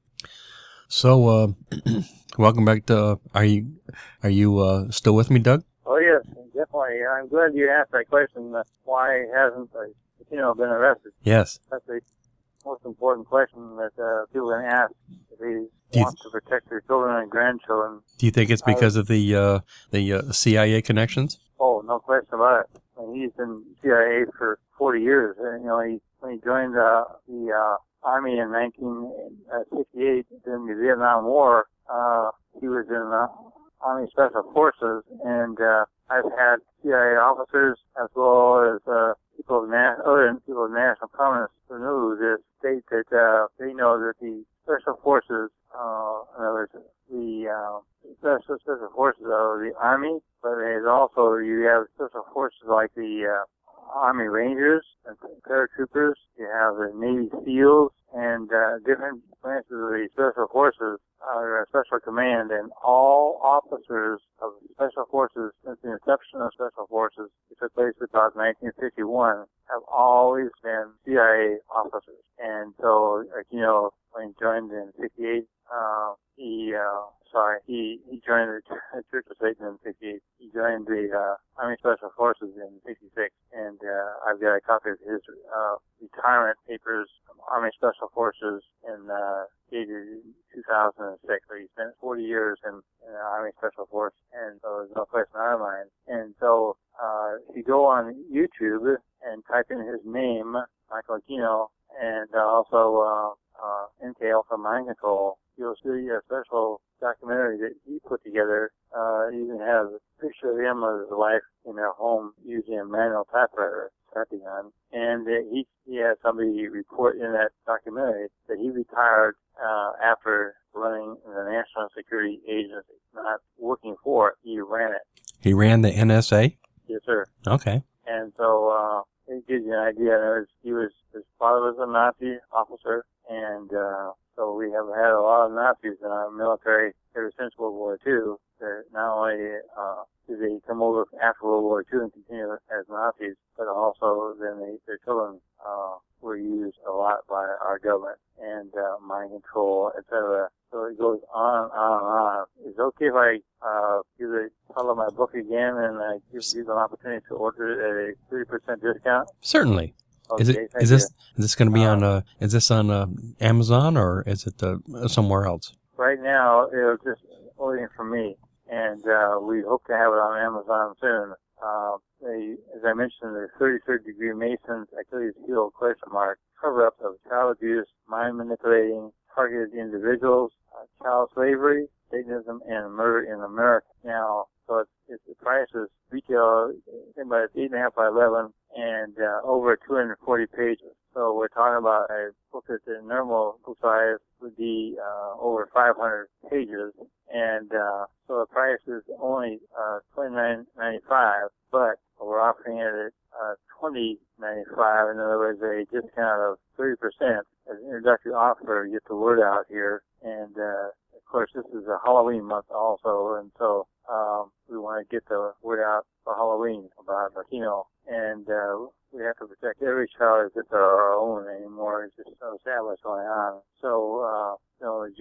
So, uh, welcome back to. Are you are you uh, still with me, Doug? Oh yes, definitely. I'm glad you asked that question. Uh, why hasn't uh, you know been arrested? Yes, that's the most important question that uh, people can ask if they Do want to protect their children and grandchildren. Do you think it's because uh, of the uh, the uh, C I A connections? Oh, no question about it. I mean, he's been C I A for forty years. And, you know, he, when he joined uh, the uh, Army in nineteen sixty-eight during the Vietnam War, uh, he was in the Army Special Forces, and uh, I've had C I A officers as well as uh, people of na- other people of national prominence who knew this state that uh, they know that the Special Forces, uh, in other words, the uh, Special, Special Forces of the Army, but there's also, you have Special Forces like the uh, Army Rangers and paratroopers, you have the Navy SEALs, and uh, different branches of the Special Forces are Special Command, and all officers of the Special Forces since the inception of Special Forces, which took place about nineteen fifty-one, have always been C I A officers. And so, like, you know, when he joined in sixty-eight, uh, he, uh, sorry, he, he joined the Church of Satan in sixty-eight. He joined the, uh, Army Special Forces in sixty-six. And, uh, I've got a copy of his, uh, retirement papers from Army Special Forces in, uh, dated two thousand six. So he spent forty years in, in the Army Special Force. And so there's no question in our mind. And so, uh, if you go on YouTube and type in his name, Michael Aquino, and uh, also, uh, uh, N K Alpha Mind Control, you'll see a special documentary that he put together. Uh, you can have a picture of him of his wife in their home using a manual typewriter, typing on. And uh, he, he had somebody report in that documentary that he retired, uh, after running the National Security Agency, not working for it. He ran it. He ran the N S A? Yes, sir. Okay. And so, uh, it gives you an idea. Was, he was, his father was a Nazi officer, and, uh, so we have had a lot of Nazis in our military ever since World War Two. That not only, uh, did they come over after World War Two and continue as Nazis, but also then they, their children, uh, were used a lot by our government and, uh, mind control, et cetera. So it goes on and on and on. Is it okay if I, uh, give the title of my book again and I give you an opportunity to order it at a thirty percent discount? Certainly. Okay, is it is you. this is this going to be uh, on uh is this on uh, Amazon or is it uh, somewhere else? Right now, it'll just ordering from me, and uh, we hope to have it on Amazon soon. Uh, they, as I mentioned, the thirty-third degree Masons Achilles heel question mark cover-up of child abuse, mind manipulating, targeted individuals, uh, child slavery, Satanism, and murder in America. Now, so it's, it's the price is retail about eight and a half by eleven, and uh, over two hundred forty pages. So we're talking about a book that the normal book size would be uh, over five hundred pages, and uh, so the price is only uh, twenty-nine ninety-five, but we're offering it at uh, twenty ninety-five. In other words, a discount of thirty percent as an introductory offer to get the word out here. And uh, of course, this is a Halloween month also, and so um, we want to get the word out for Halloween about Aquino. And uh, we have to protect every child as if they're our own anymore. It's just so sad what's going on. So, uh, you know, you know,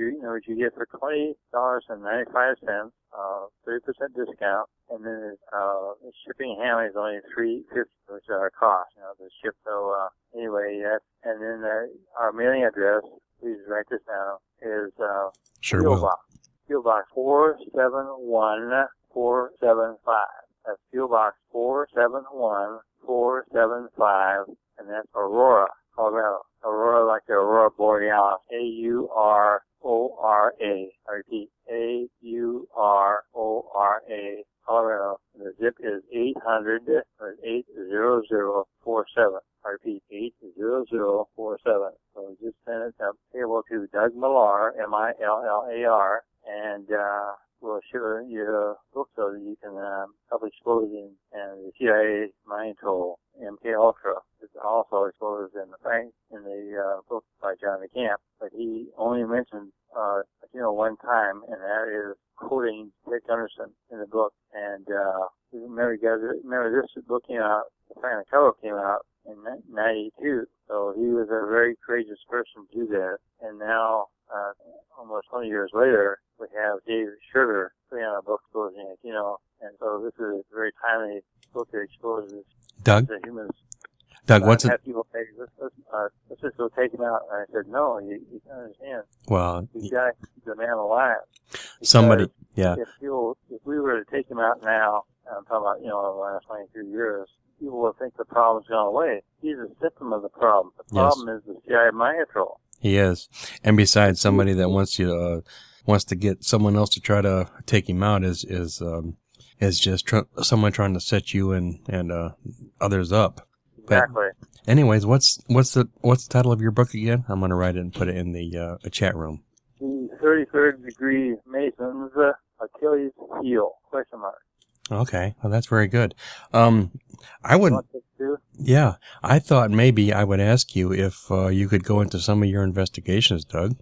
which you get for twenty dollars and ninety-five cents, uh, thirty percent discount, and then uh, shipping and handling is only three fifty, which is our cost, you know, to ship. So uh, anyway, that's, and then uh, our mailing address, please write this down, is uh, Sure P O will. Box, P O Box four seven one four seven five. That's P O Box four seven one four seven five, and that's Aurora, Colorado. Aurora, like the Aurora Borealis. A U R O R A. I repeat, A U R O R A, Colorado. The zip is eight hundred, or eight hundred four seven. I repeat, eight hundred four seven. So just send it up payable to Doug Millar, M I L L A R, and uh, we'll share your book so that you can um, help expose in and the C I A mind control, M K Ultra. It's also exposed in the Frank in the uh, book by John DeCamp, but he only mentioned uh, you know one time, and that is quoting Dick Gunderson in the book. And uh, remember, guys, remember this book came out, the Frank cover came out in ninety-two. So he was a very courageous person to do that. And now, uh, almost twenty years later, we have David Schroeder putting out a book exposing it, you know. And so this is a very timely book that exposes Doug? the humans. Doug, uh, what's it? have people say, let's, let's, uh, let's just go take him out. And I said, no, you, you can't understand. Well, You got to keep the man alive. Because somebody, yeah. If people, if we were to take him out now, I'm talking about, you know, the last twenty-two years, people will think the problem's gone away. He's a symptom of the problem. The Yes. problem is the C I A mind control. He is. And besides, somebody that wants you uh, wants to get someone else to try to take him out is is um, is just tr- someone trying to set you and and uh, others up. But Exactly. anyways, what's what's the what's the title of your book again? I'm gonna write it and put it in the uh, chat room. The thirty-third degree Masons, uh, Achilles heel, question mark. Okay, well that's very good. Um, I would, You want this too? yeah, I thought maybe I would ask you if uh, you could go into some of your investigations, Doug.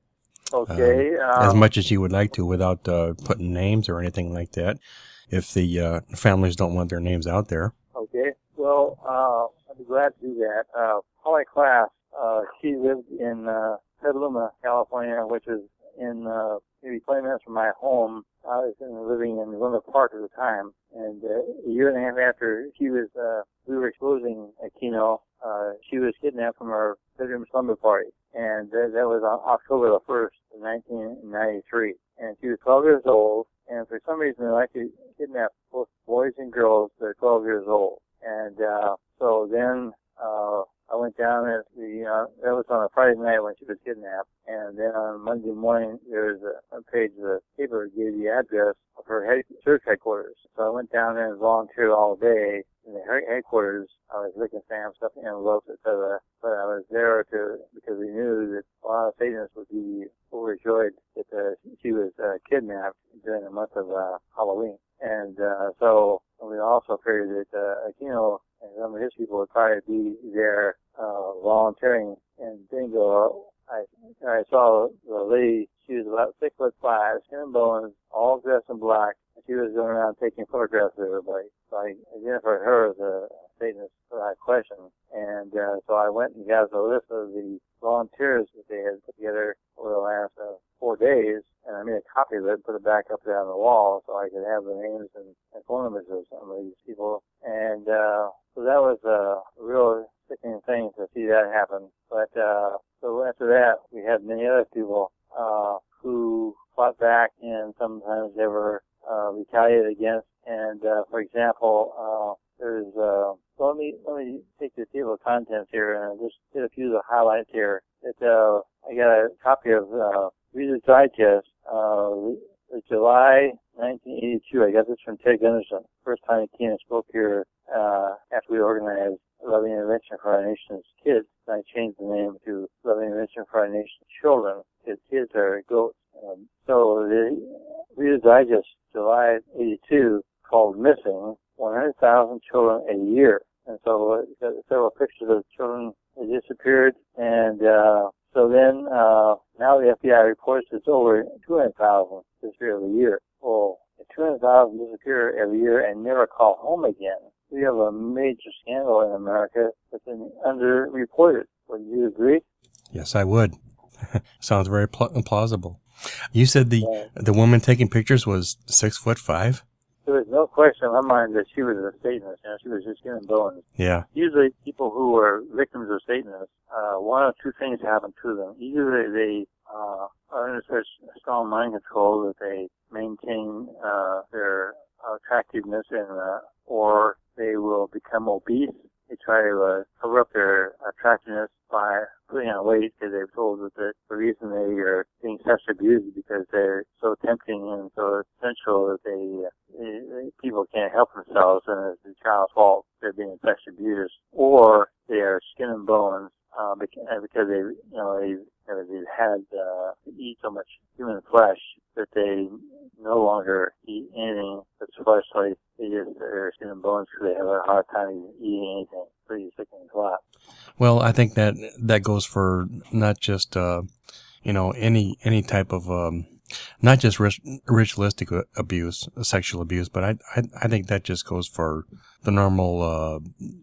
Okay. Um, as much as you would like to without uh, putting names or anything like that, if the uh, families don't want their names out there. Okay. Well, uh, I'd be glad to do that. Uh, Holly Class, uh, she lived in uh, Petaluma, California, which is in uh, maybe twenty minutes from my home. I was in, living in Winter Park at the time, and uh, a year and a half after she was, uh, we were exposing Aquino, uh, she was kidnapped from her bedroom slumber party, and uh, that was on October the first, nineteen ninety-three. And she was twelve years old, and for some reason they like to kidnap both boys and girls that are twelve years old. And uh, so then uh, I went down at the, uh, that was on a Friday night when she was kidnapped. And then on Monday morning, there was a, a page of the paper that gave the address of her head, church headquarters. So I went down there and volunteered all day in the headquarters. I was licking stamps, stuffing envelopes, et cetera. But I was there to, because we knew that a lot of Satanists would be overjoyed that uh, she was uh, kidnapped during the month of uh, Halloween. And uh, so we also figured that uh, Aquino and some of his people would probably be there uh, volunteering. And bingo, I, I saw the lady. She was about six foot five, skin and bones, all dressed in black. And she was going around taking photographs of everybody. So I identified her as a Satanist for that question. And uh, so I went and got a list of the volunteers that they had put together over the last uh, four days. And I made a copy of it and put it back up there on the wall so I could have the names and, and phone numbers of some of these people. And uh, so that was a real sickening thing to see that happen. But uh, so after that, we had many other people uh, who fought back, and sometimes they were uh, retaliated against. And uh, for example, uh, there's uh, so let me let me take the table of contents here and just hit a few of the highlights here. It, uh, I got a copy of uh, Reader's Digest, uh, July nineteen eighty-two. I got this from Ted Gunderson. First time he came and spoke here uh, after we organized Loving Intervention for Our Nation's Kids. I changed the name to Loving Intervention for Our Nation's Children, because kids are goats. Um, so the Reader's Digest, July eighty-two, called Missing, one hundred thousand Children a Year. And so uh, got several pictures of children that disappeared. And uh, so then uh, now the F B I reports it's over two hundred thousand disappear every year. Well, two hundred thousand disappear every year and never call home again. We have a major scandal in America that's been underreported. Would you agree? Yes, I would. Sounds very pl- plausible. You said the Yeah. the woman taking pictures was six foot five? There was no question in my mind that she was a Satanist. You know, she was just skin and bones. Yeah. Usually people who are victims of Satanists, uh, one of two things happen to them. Either they uh, are under such strong mind control that they maintain uh, their attractiveness, and uh, or they will become obese. They try to uh, cover up their attractiveness by putting on weight because they've told that the, the reason they are being sexually abused is because they're so tempting and so essential that they, they, they people can't help themselves, and it's the child's fault they're being sexually abused. Or they are skin and bones uh, because, because they, you know, they, you know, they've had uh, eat so much human flesh that they no longer eat anything that's fleshly. They just are skin and bones because they have a hard time eating anything. Pretty sickening a lot. Well, I think that that goes for not just uh, you know any any type of um, not just rich, ritualistic abuse, sexual abuse, but I, I I think that just goes for the normal uh,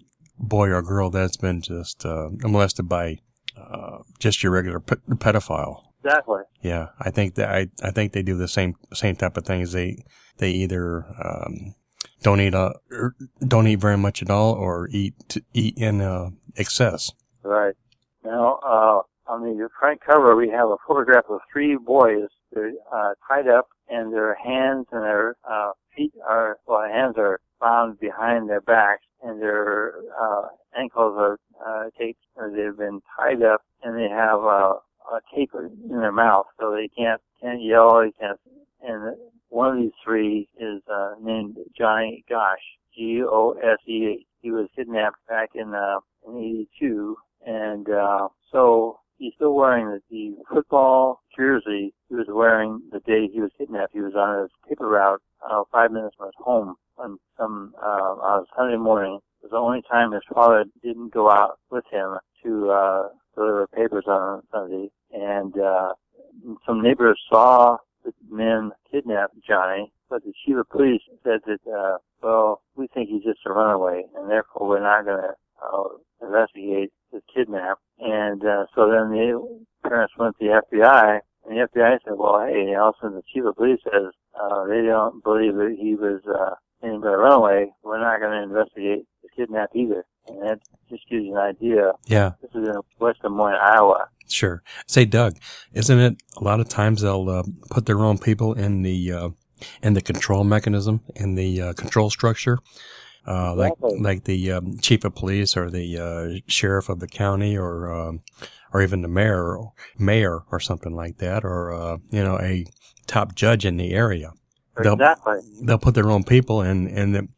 boy or girl that's been just uh, molested by uh, just your regular pe- pedophile. Exactly. Yeah, I think that I I think they do the same same type of things. They they either um, don't eat uh, don't eat very much at all, or eat to eat in uh, excess. Right. Now, uh, on the front cover, we have a photograph of three boys. They're uh, tied up, and their hands and their uh, feet are, well, their hands are bound behind their backs, and their uh, ankles are uh, taped, or they've been tied up, and they have uh, a tape in their mouth, so they can't can't yell, they can't. And one of these three is uh, named Johnny Gosch, G O S E H. He was kidnapped back in uh, in eighty-two, and uh, so he's still wearing the, the football jersey he was wearing the day he was kidnapped. He was on his paper route uh, five minutes from his home on some uh, on Sunday morning. It was the only time his father didn't go out with him to uh, deliver papers on Sunday, and uh, some neighbors saw the men kidnap Johnny, but the chief of police said that, uh, well, we think he's just a runaway, and therefore we're not going to uh, investigate his kidnap. And uh, so then the parents went to the F B I, and the F B I said, well, hey, also the chief of police says uh, they don't believe that he was uh, anything but a runaway. We're not going to investigate the kidnap either. And that just gives you an idea. Yeah. This is in West Des Moines, Iowa. Sure. Say, Doug, isn't it a lot of times they'll uh, put their own people in the uh, in the control mechanism, in the uh, control structure, uh, like Exactly. like the um, chief of police or the uh, sheriff of the county, or um, or even the mayor, or mayor or something like that, or uh, you know, a top judge in the area. They'll, Exactly. They'll put their own people in, and the,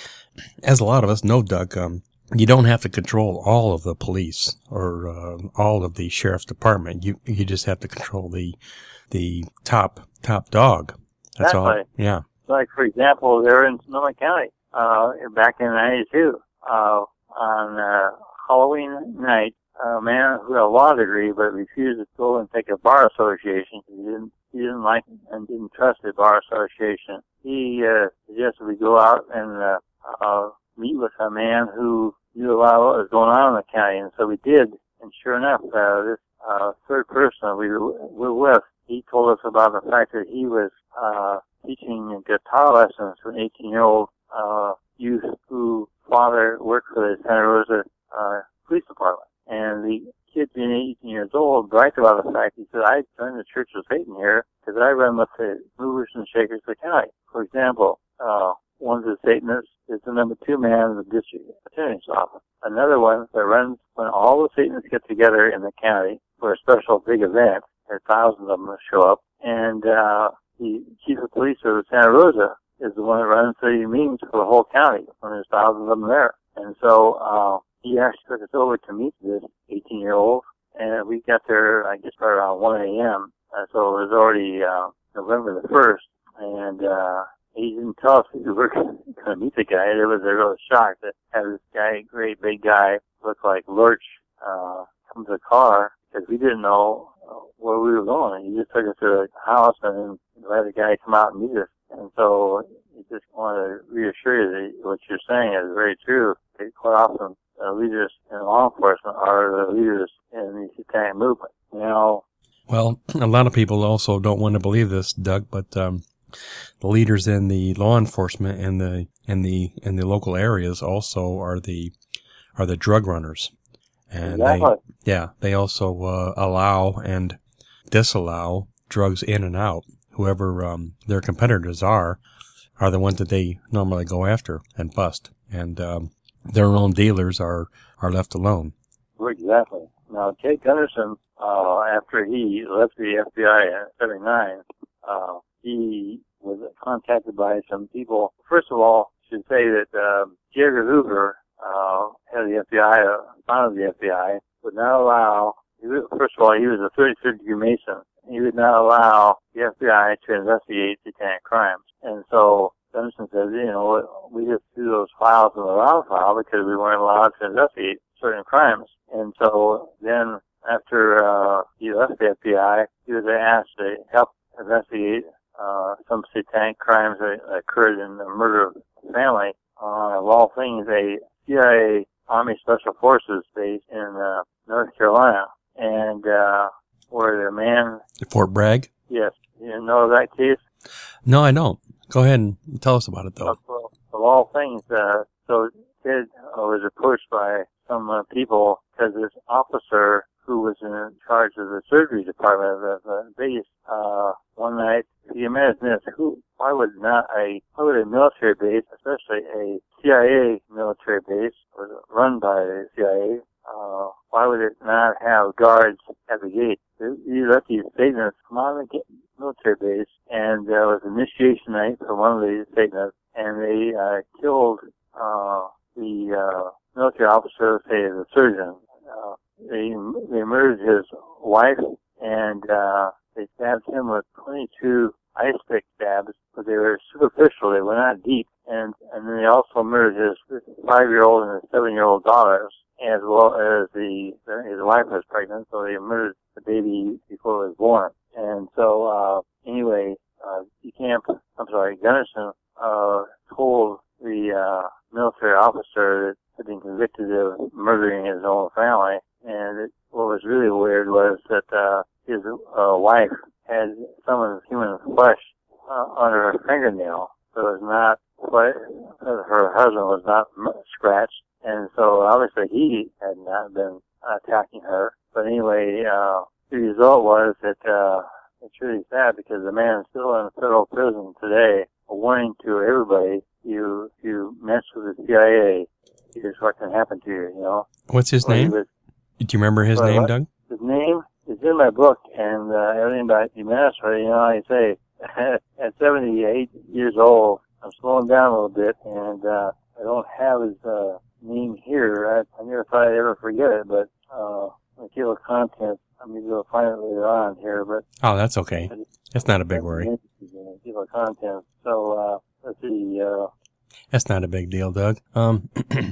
as a lot of us know, Doug, um, you don't have to control all of the police or uh, all of the sheriff's department. You you just have to control the the top top dog. That's Exactly. all. Yeah. Like, for example, they're in Sonoma County uh, back in ninety-two. Uh, on uh, Halloween night, a man who had a law degree but refused to go and take a bar association. He didn't, he didn't like and didn't trust the bar association. He uh, suggested we go out and uh, uh, meet with a man who knew a lot of what was going on in the county, and so we did. And sure enough, uh, this uh, third person we were, were with, he told us about the fact that he was uh, teaching guitar lessons to an eighteen-year-old uh, youth whose father worked for the Santa Rosa uh, Police Department. And the kid, being eighteen years old, bragged about the fact, he said, I joined the Church of Satan here because I run with the movers and shakers of the county. For example, uh, one of the Satanists is the number two man in the district attorney's office. Another one that runs when all the Satanists get together in the county for a special big event. There are thousands of them that show up. And uh, the chief of police of Santa Rosa is the one that runs the meetings for the whole county when there's thousands of them there. And so uh, he actually took us over to meet this eighteen-year-old. And we got there, I guess, right around one a.m. Uh, so it was already uh, November the first. And uh, he didn't tell us we were going to meet the guy. It was a real shock that had this guy, great big guy, looked like Lurch, uh, come to the car, because we didn't know where we were going. He just took us to the house and let the guy come out and meet us. And so I just want to reassure you that what you're saying is very true. They quite often the leaders in law enforcement are the leaders in the satanic movement. You know, Well, a lot of people also don't want to believe this, Doug, but um, the leaders in the law enforcement and the in the in the local areas also are the are the drug runners, and Exactly. they yeah they also uh, allow and disallow drugs in and out. Whoever um, their competitors are are the ones that they normally go after and bust, and um, their own dealers are are left alone. Exactly. Now, Ted Gunderson, uh, after he left the F B I in seventy-nine, uh, he was contacted by some people. First of all, I should say that um, J. Edgar Hoover, uh, head of the F B I, uh, founded the F B I, would not allow, he was, first of all, he was a thirty-third degree Mason. He would not allow the F B I to investigate satanic crimes. And so Gunderson said, you know, we just threw those files in the wrong file because we weren't allowed to investigate certain crimes. And so then after uh, he left the F B I, he was asked to help investigate uh, some satanic crimes that occurred in the murder of a family. Uh, of all things, a C I A Army Special Forces base in uh, North Carolina. And uh, where the man... Fort Bragg? Yes. You know that case? No, I don't. Go ahead and tell us about it, though. Of, of all things, uh, so Ted uh, was approached by some uh, people because this officer who was in charge of the surgery department of the base, uh, one night, you imagine this, who, why would not a, why would a military base, especially a C I A military base, or run by the C I A, uh, why would it not have guards at the gate? You let these Satanists come on the military base, and there was initiation night for one of these Satanists, and they, uh, killed, uh, the, uh, military officer, say the surgeon. Uh, they they murdered his wife, and uh, they stabbed him with twenty-two ice pick stabs, but they were superficial. They were not deep. And and then they also murdered his five-year-old and his seven-year-old daughters, as well as the his wife was pregnant, so they murdered the baby before it was born. And so uh, anyway, uh, DeCamp, I'm sorry, Gunderson uh, told the uh, military officer that had been convicted of murdering his own family. And it, what was really weird was that uh, his uh, wife had some of the human flesh uh, under her fingernail. So it was not, but her husband was not scratched. And so obviously he had not been attacking her. But anyway, uh, the result was that uh, it's really sad because the man is still in a federal prison today. A warning to everybody: you you mess with the C I A, here's what can happen to you. You know. What's his Well, name? was, Do you remember his name, what? Doug? His name is in my book, and uh, everything about Humanism. You know, I say at seventy-eight years old, I'm slowing down a little bit, and uh, I don't have his uh, name here. I, I never thought I'd ever forget it, but uh, the table of contents, I'm maybe I'll find it later on here. But Oh, that's okay. That's not a big worry. Table of contents. So uh, let's see. Uh, That's not a big deal, Doug. Um,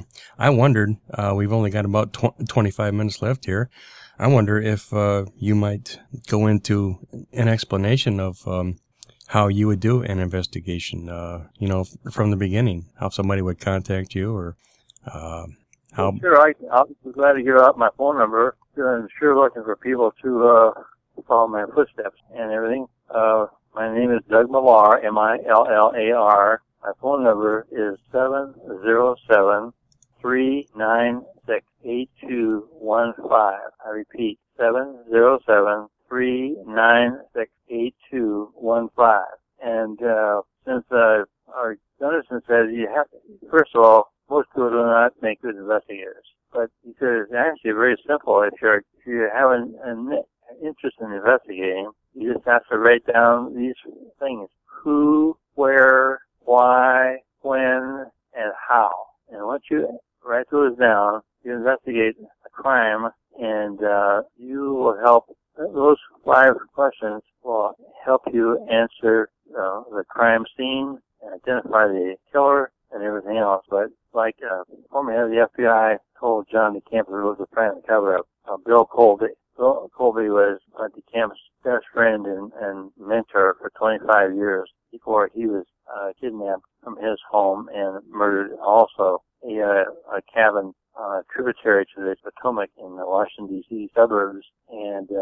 I wondered, uh, we've only got about tw- twenty-five minutes left here. I wonder if uh, you might go into an explanation of um, how you would do an investigation, uh, you know, f- from the beginning, how somebody would contact you or uh, how... Sure, I, I'll be glad to give out my phone number. I'm sure looking for people to uh, follow my footsteps and everything. Uh, my name is Doug Millar, M I L L A R. My phone number is seven zero seven, three nine six, eight two one five. I repeat, seven zero seven, three nine six, eight two one five. And uh, since uh, our Gunderson said you have to, first of all, most people do not make good investigators. But he said it's actually very simple. If you're if you have an, an interest in investigating, you just have to write down these things: who, where, why, when, and how. And once you write those down, you investigate a crime, and uh, you will help. Those five questions will help you answer uh, the crime scene, identify the killer, and everything else. But like uh, former head of the F B I told John DeCamp, who was a friend of the cover-up, uh, Bill Colby. Bill Colby was uh, DeCamp's best friend and, and mentor for twenty-five years before he was uh, kidnapped from his home and murdered. Also, he had a, a cabin uh, tributary to the Potomac in the Washington, D C suburbs, and uh,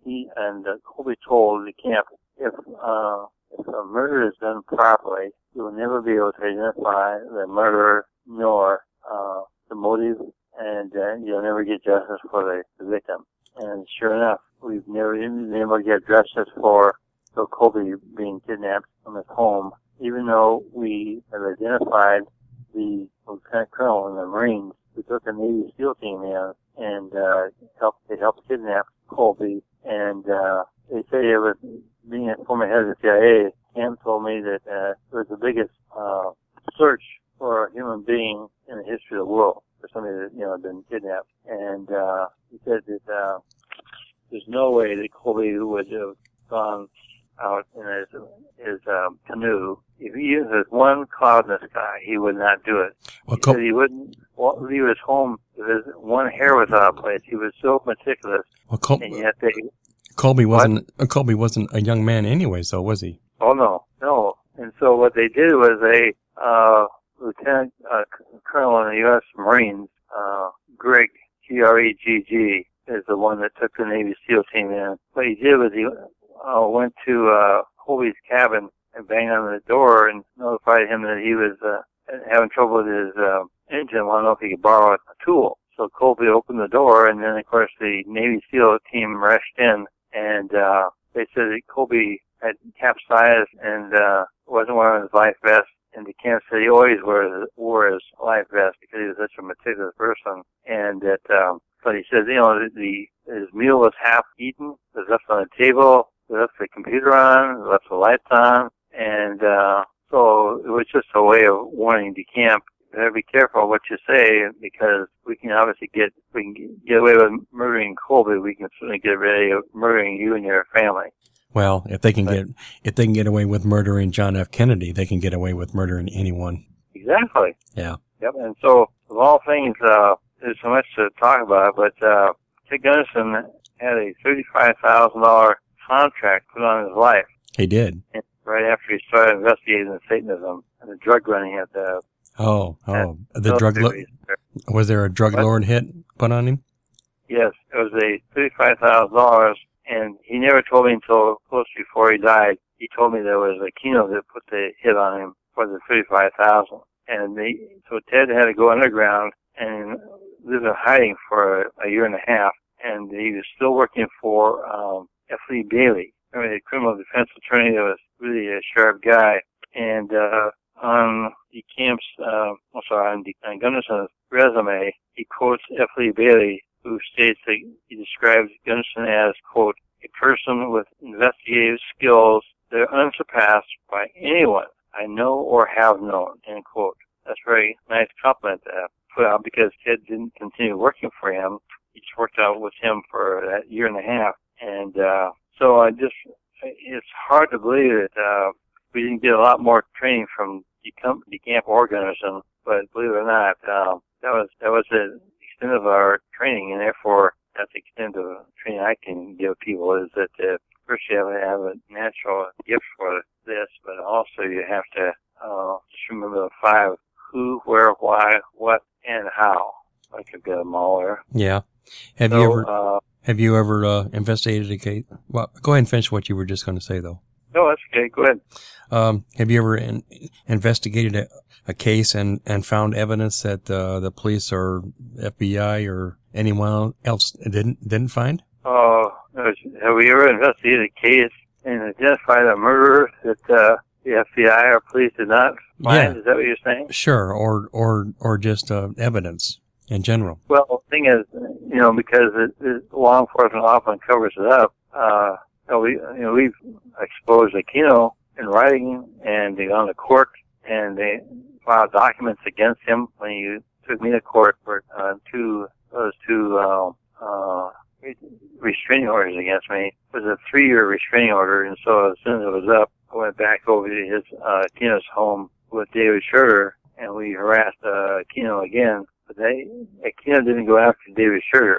he and uh, Colby told the camp, if uh, if a murder is done properly, you will never be able to identify the murderer nor uh, the motive, and uh, you'll never get justice for the, the victim. And sure enough, we've never been able to get justice for Bill Colby being kidnapped from his home, even though we have identified the lieutenant colonel in the Marines who took a Navy SEAL team in and uh, helped they helped kidnap Colby. And uh, they say it was being a former head of the C I A. Cam told me that uh, it was the biggest uh, search for a human being in the history of the world for somebody that you know had been kidnapped. And uh, he said that uh, there's no way that Colby would have gone out in his, his um, canoe. If he uses one cloud in the sky, he would not do it. Well, he Col- said he wouldn't leave his home if his one hair was out of place. He was so meticulous, well, Col- and yet they... Colby wasn't uh, Colby wasn't a young man anyway, so was he? Oh, no, no. And so what they did was they, uh, Lieutenant uh, Colonel in the U S Marines, uh, Greg, G R E G G, is the one that took the Navy SEAL team in. What he did was he uh, went to uh, Colby's cabin and banged on the door and notified him that he was uh, having trouble with his uh, engine, wanted to know if he could borrow a tool. So Colby opened the door, and then, of course, the Navy SEAL team rushed in, and uh, they said that Colby had capsized and uh, wasn't wearing his life vest. And the camp said he always wore, wore his life vest because he was such a meticulous person. And that, um, but he said, you know, the, the his meal was half eaten, it was left on the table, they left the computer on, they left the lights on, and uh, so it was just a way of warning the camp. You better be careful what you say, because we can obviously get we can get away with murdering Colby. We can certainly get away with murdering you and your family. Well, if they can but, get if they can get away with murdering John F. Kennedy, they can get away with murdering anyone. Exactly. Yeah. Yep. And so, of all things, uh, there's so much to talk about. But uh, Ted Gunderson had a thirty-five thousand dollar contract put on his life. He did. Right after he started investigating Satanism and the drug running at the. Oh, oh, the drug lo- was there a drug what? lord hit put on him? Yes, it was a thirty-five thousand dollars, and he never told me until close before he died. He told me there was a Keno that put the hit on him for the thirty-five thousand, and they so Ted had to go underground and live in hiding for a, a year and a half, and he was still working for um, F. Lee Bailey, I mean, a criminal defense attorney that was really a sharp guy, and. uh On the camp's, uh, I'm sorry, on, the, on Gunderson's resume, he quotes F. Lee Bailey, who states that he describes Gunderson as, quote, a person with investigative skills that are unsurpassed by anyone I know or have known, end quote. That's a very nice compliment to put out, because Ted didn't continue working for him. He just worked out with him for that year and a half. And uh, so I just, it's hard to believe that uh, we didn't get a lot more training from the, camp, the camp organization, but believe it or not, um, that was that was the extent of our training, and therefore that's the extent of training I can give people, is that uh, first you have to have a natural gift for this, but also you have to uh, just remember the five: who, where, why, what, and how. I could get them all there. Yeah. Have so, you ever uh, have you ever uh, investigated a case? Well, go ahead and finish what you were just going to say, though. No, that's okay. Go ahead. Um, have you ever in, investigated a, a case and, and found evidence that uh, the police or F B I or anyone else didn't didn't find? Oh, uh, have we ever investigated a case and identified a murderer that uh, the F B I or police did not find? Yeah. Is that what you're saying? Sure, or or or just uh, evidence in general. Well, the thing is, you know, because it, it, law enforcement often covers it up. Uh, You know, we, you know, we've exposed Aquino in writing, and they gone to court, and they filed documents against him when he took me to court for uh, two, those two uh, uh, restraining orders against me. It was a three-year restraining order, and so as soon as it was up, I went back over to his uh, Aquino's home with David Schroeder, and we harassed uh, Aquino again. But they, Aquino didn't go after David Schroeder,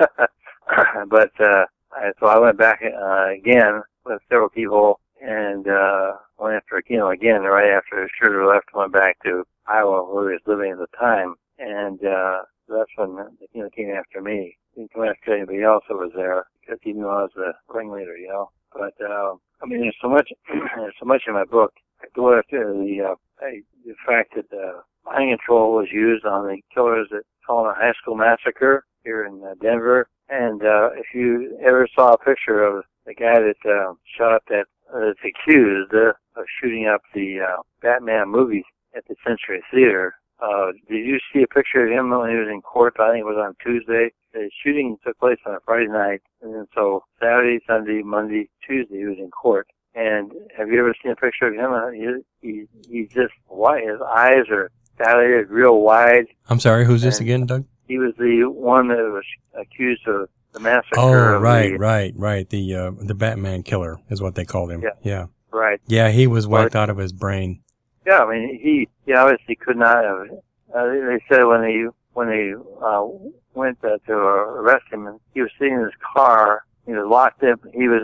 but. Uh, So I went back uh, again with several people and uh, went after Aquino again. Right after Schroeder left, went back to Iowa, where he was living at the time. And uh, that's when Aquino came after me. He didn't come after anybody else that was there. that he knew I was the ringleader, you know. But, uh, I mean, there's so much, there's so much in my book. I go after the, uh, I, the fact that, uh, mind control was used on the killers at Helena High School Massacre here in uh, Denver. And, uh, if you ever saw a picture of the guy that, uh, shot up that, uh, that's accused uh, of shooting up the, uh, Batman movie at the Century Theater, uh, did you see a picture of him when he was in court? I think it was on Tuesday. The shooting took place on a Friday night, and then so Saturday, Sunday, Monday, Tuesday, he was in court. And have you ever seen a picture of him? Uh, he, he, he's just white. His eyes are dilated real wide. I'm sorry, who's this again, Doug? He was the one that was accused of the massacre. Oh, right, the, right, right. The uh, the Batman killer is what they called him. Yeah. Yeah. Right. Yeah, he was wiped well, out of his brain. Yeah, I mean, he, he obviously could not have. Uh, they said when they when they uh, went uh, to arrest him, and he was sitting in his car. He was locked up. He was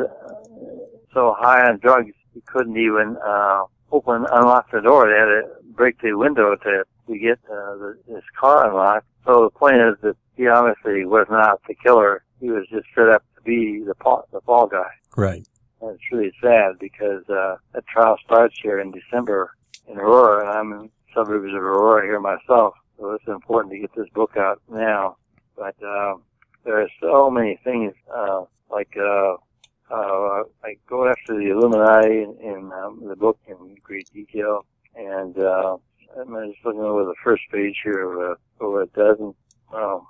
uh, so high on drugs he couldn't even uh, open, unlock the door. They had to break the window to to get uh, the, his car unlocked. So the point is that he obviously was not the killer. He was just set up to be the fall, the fall guy. Right. And it's really sad because uh, that trial starts here in December in Aurora, and I'm in suburbs of Aurora here myself. So it's important to get this book out now. But uh, there are so many things, uh, like uh, uh, I go after the Illuminati in, in um, the book in great detail, and uh, I'm just looking over the first page here of uh, over a dozen, um,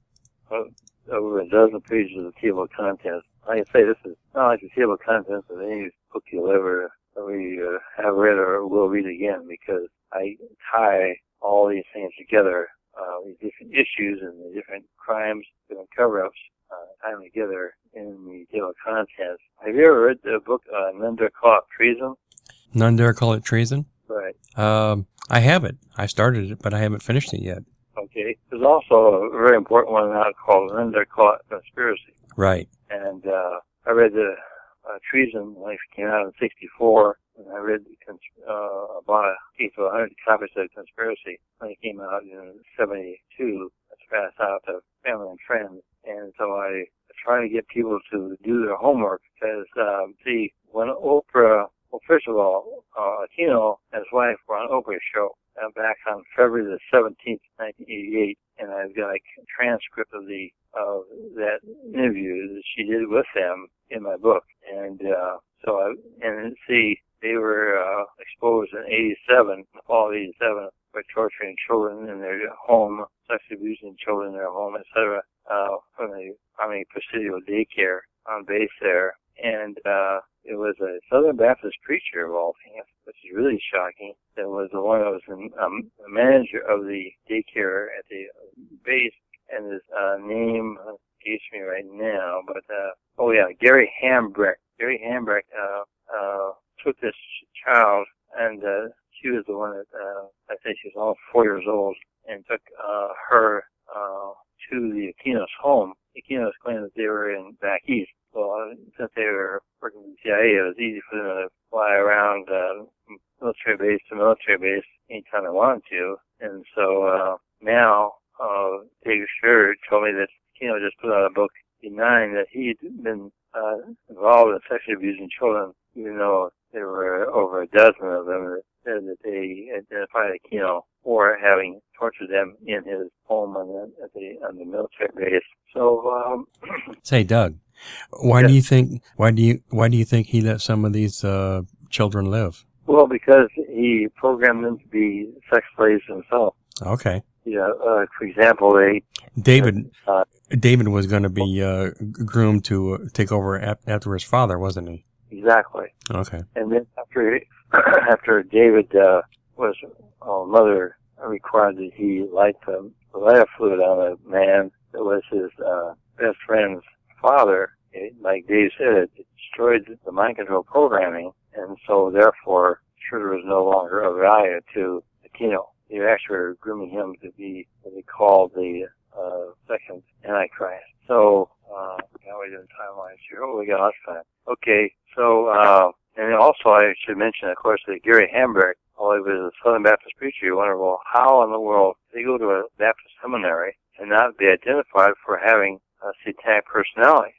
uh, over a dozen pages of the table of contents. Like I say, this is not like the table of contents of any book you'll ever, ever uh, have read or will read again, because I tie all these things together, uh, these different issues and the different crimes, different cover-ups, uh, tie them together in the table of contents. Have you ever read the book, uh, None Dare Call It Treason? None Dare Call It Treason? Right. Um, I have it. I started it, but I haven't finished it yet. Okay. There's also a very important one now called None Dare Call It Conspiracy. Right. And uh, I read the uh, Treason when it came out in sixty-four, and I read the cons- uh, about a case of one hundred copies of Conspiracy when it came out in seventy-two. That's passed out to family and friends. And so I try to get people to do their homework because, um, see, when Oprah, well, first of all, uh, Aquino and his wife were on Oprah's show uh, back on February the seventeenth, nineteen eighty-eight, and I've got a transcript of the of that interview that she did with them in my book. And uh, so I, and see, they were uh, exposed in eighty-seven, the fall of eighty-seven, for torturing children in their home, sexually abusing children in their home, et cetera, uh, from the Army Presidio daycare on base there. And uh, it was a Southern Baptist preacher of all things, which is really shocking. That was the one that was the um, manager of the daycare at the base, and his uh, name escapes me right now. But uh, oh yeah, Gary Hambrecht. Gary Hambrecht uh, uh, took this child, and uh, she was the one that uh, I think she was all four years old, and took uh, her uh, to the Aquinos' home. The Aquinos claimed that they were in back east. Well, uh, since they were working with the C I A, it was easy for them to fly around uh, military base to military base anytime they wanted to. And so uh, now, uh, Dave Schur told me that Aquino just put out a book denying that he'd been uh, involved in sexually abusing children, even though there were over a dozen of them that said that they identified Aquino for having tortured them in his home on the, at the, on the military base. So, um, say, Doug, why yeah. do you think? Why do you? Why do you think he let some of these uh, children live? Well, because he programmed them to be sex slaves himself. Okay. Yeah. Uh, for example, they David. Uh, David was going to be uh, groomed to uh, take over ap- after his father, wasn't he? Exactly. Okay. And then after after David uh, was uh, mother required that he light the lighter fluid on a man that was his uh, best friend's father, it, like Dave said, it, it destroyed the mind control programming, and so therefore Schroeder was no longer of value to Aquino. They actually were grooming him to be what they called the uh, second Antichrist. So, uh, now we're doing timelines here. Oh, we got lots of time. Okay, so, uh, and also I should mention, of course, that Gary Hambrecht, although he was a Southern Baptist preacher, you wonder, well, how in the world did he go to a Baptist seminary and not be identified for having a satanic personality?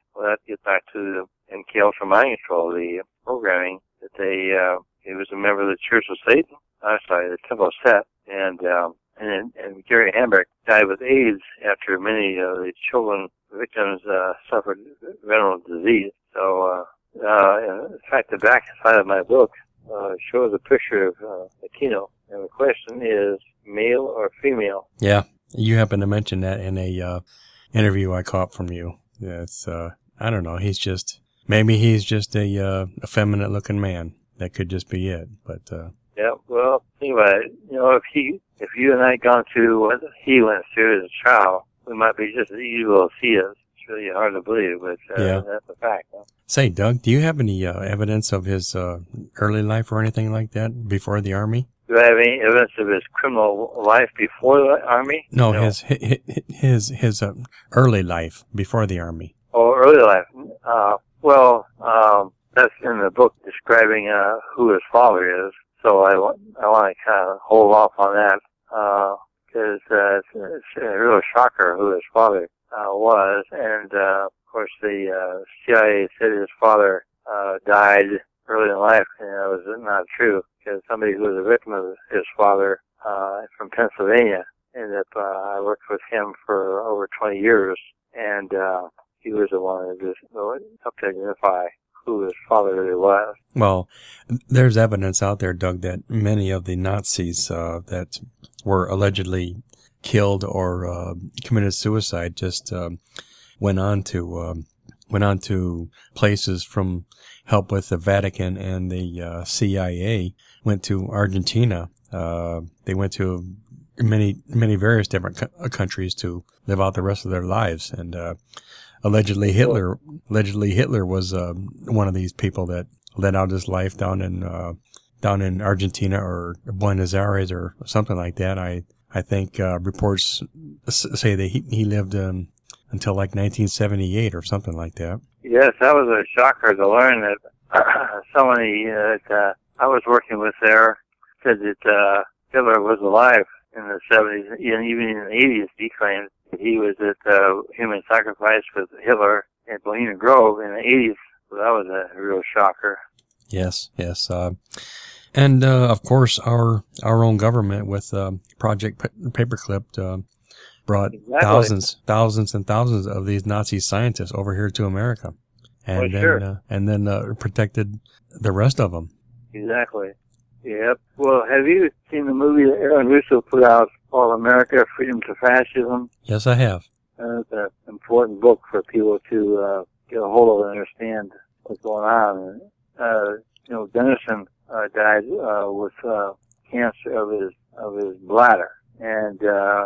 well, that gets back to the M K Ultra Mind Control, the programming that they, uh, he was a member of the Church of Satan, I'm sorry, the Temple of Set, and, um, and, and Gary Hambrick died with AIDS after many of the children victims, uh, suffered venereal disease. So, uh, uh, in fact, the back side of my book, uh, shows a picture of, uh, Aquino, and the question is, male or female? Yeah, you happened to mention that in a, uh, interview I caught from you. It's, uh, I don't know, he's just, maybe he's just a, uh, effeminate looking man. That could just be it, but, uh. Yeah, well, think about it. You know, if he, if you and I had gone through what he went through as a child, we might be just as evil as he is. It's really hard to believe, but, uh, yeah. That's a fact. Huh? Say, Doug, do you have any, uh, evidence of his, uh, early life or anything like that before the Army? Do I have any evidence of his criminal life before the Army? No, no. his, his, his, his, uh, early life before the Army. Oh, early life. Uh, well, um, that's in the book describing, uh, who his father is. So I, I want to kind of hold off on that, uh, cause, uh, it's, it's a real shocker who his father, uh, was. And, uh, of course the, uh, C I A said his father, uh, died early in life, and that was not true, because somebody who was a victim of his father, uh, from Pennsylvania, ended up, uh, I worked with him for over twenty years, and, uh, he was the one that just helped to identify who his father really was. Well, there's evidence out there, Doug, that many of the Nazis, uh, that were allegedly killed or, uh, committed suicide just, um, went on to, um, went on to places from help with the Vatican and the, uh, C I A, went to Argentina. Uh, they went to many, many various different co- countries to live out the rest of their lives. And, uh, allegedly Hitler, allegedly Hitler was, uh, one of these people that led out his life down in, uh, down in Argentina or Buenos Aires or something like that. I, I think, uh, reports say that he, he lived, um, until like nineteen seventy-eight or something like that. Yes, that was a shocker to learn that uh, somebody uh, that uh, I was working with there said that uh, Hitler was alive in the seventies, and even in the eighties he claimed that he was at uh, human sacrifice with Hitler at Bohemian Grove in the eighties. So that was a real shocker. Yes, yes. Uh, and, uh, of course, our our own government with uh, Project Paperclip uh, brought exactly. thousands, thousands and thousands of these Nazi scientists over here to America. And well, then, sure. uh, and then uh, protected the rest of them. Exactly. Yep. Well, have you seen the movie that Aaron Russo put out called America, Freedom to Fascism? Yes, I have. Uh, it's an important book for people to uh, get a hold of and understand what's going on. Uh, you know, Dennison uh, died uh, with uh, cancer of his of his bladder, and uh,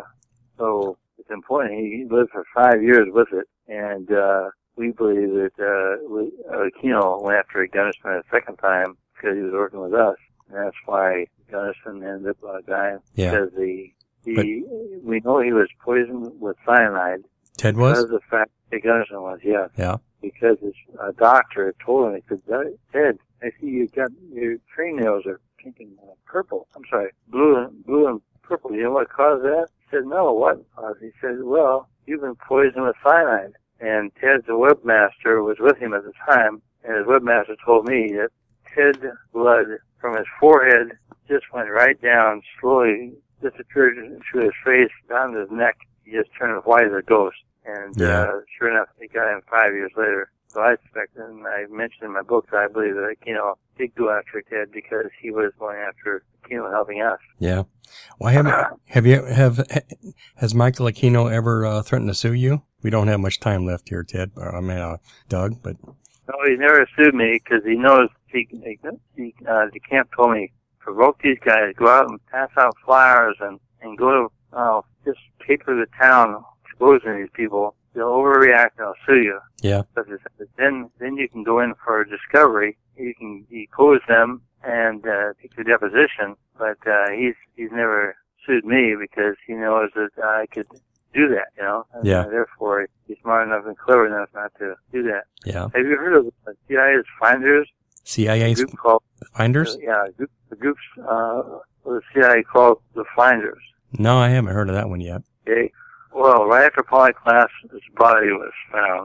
so it's important. He lived for five years with it, and uh, we believe that uh, we, uh, Aquino went after Dennison a second time because he was working with us, and that's why Dennison ended up uh, dying. Yeah. Because the he, we know he was poisoned with cyanide. Ted was? Because of the fact that Dennison was, yes. Yeah. Because his uh, doctor had told him, he said, Ted, I see you got, your fingernails are pink and uh, purple. I'm sorry, blue and, blue and purple. You know what caused that? He said, no, what caused it? He said, well, you've been poisoned with cyanide. And Ted's webmaster was with him at the time, and his webmaster told me that Ted's blood from his forehead just went right down, slowly disappeared through his face, down to his neck. He just turned white as a ghost. And yeah. uh, sure enough, he got him five years later. So I expect, and I mentioned in my book that I believe that Aquino did go after Ted because he was going after Aquino helping us. Yeah. Well, have, have you, have, has Michael Aquino ever uh, threatened to sue you? We don't have much time left here, Ted. I mean, uh, Doug, but. No, he never sued me because he knows he, he, uh, the camp told me, provoke these guys, go out and pass out flyers and, and go to, uh, just paper the town exposing these people. They'll overreact and they'll sue you. Yeah. But then, then you can go in for a discovery. You can depose them and, uh, take their deposition. But, uh, he's, he's never sued me because he knows that I could do that, you know? And yeah. Therefore, he's smart enough and clever enough not to do that. Yeah. Have you heard of the C I A's Finders? C I A's group called, Finders? Uh, yeah, group, the group's, uh, the C I A called the Finders. No, I haven't heard of that one yet. Okay. Well, right after poly class, this body was found that,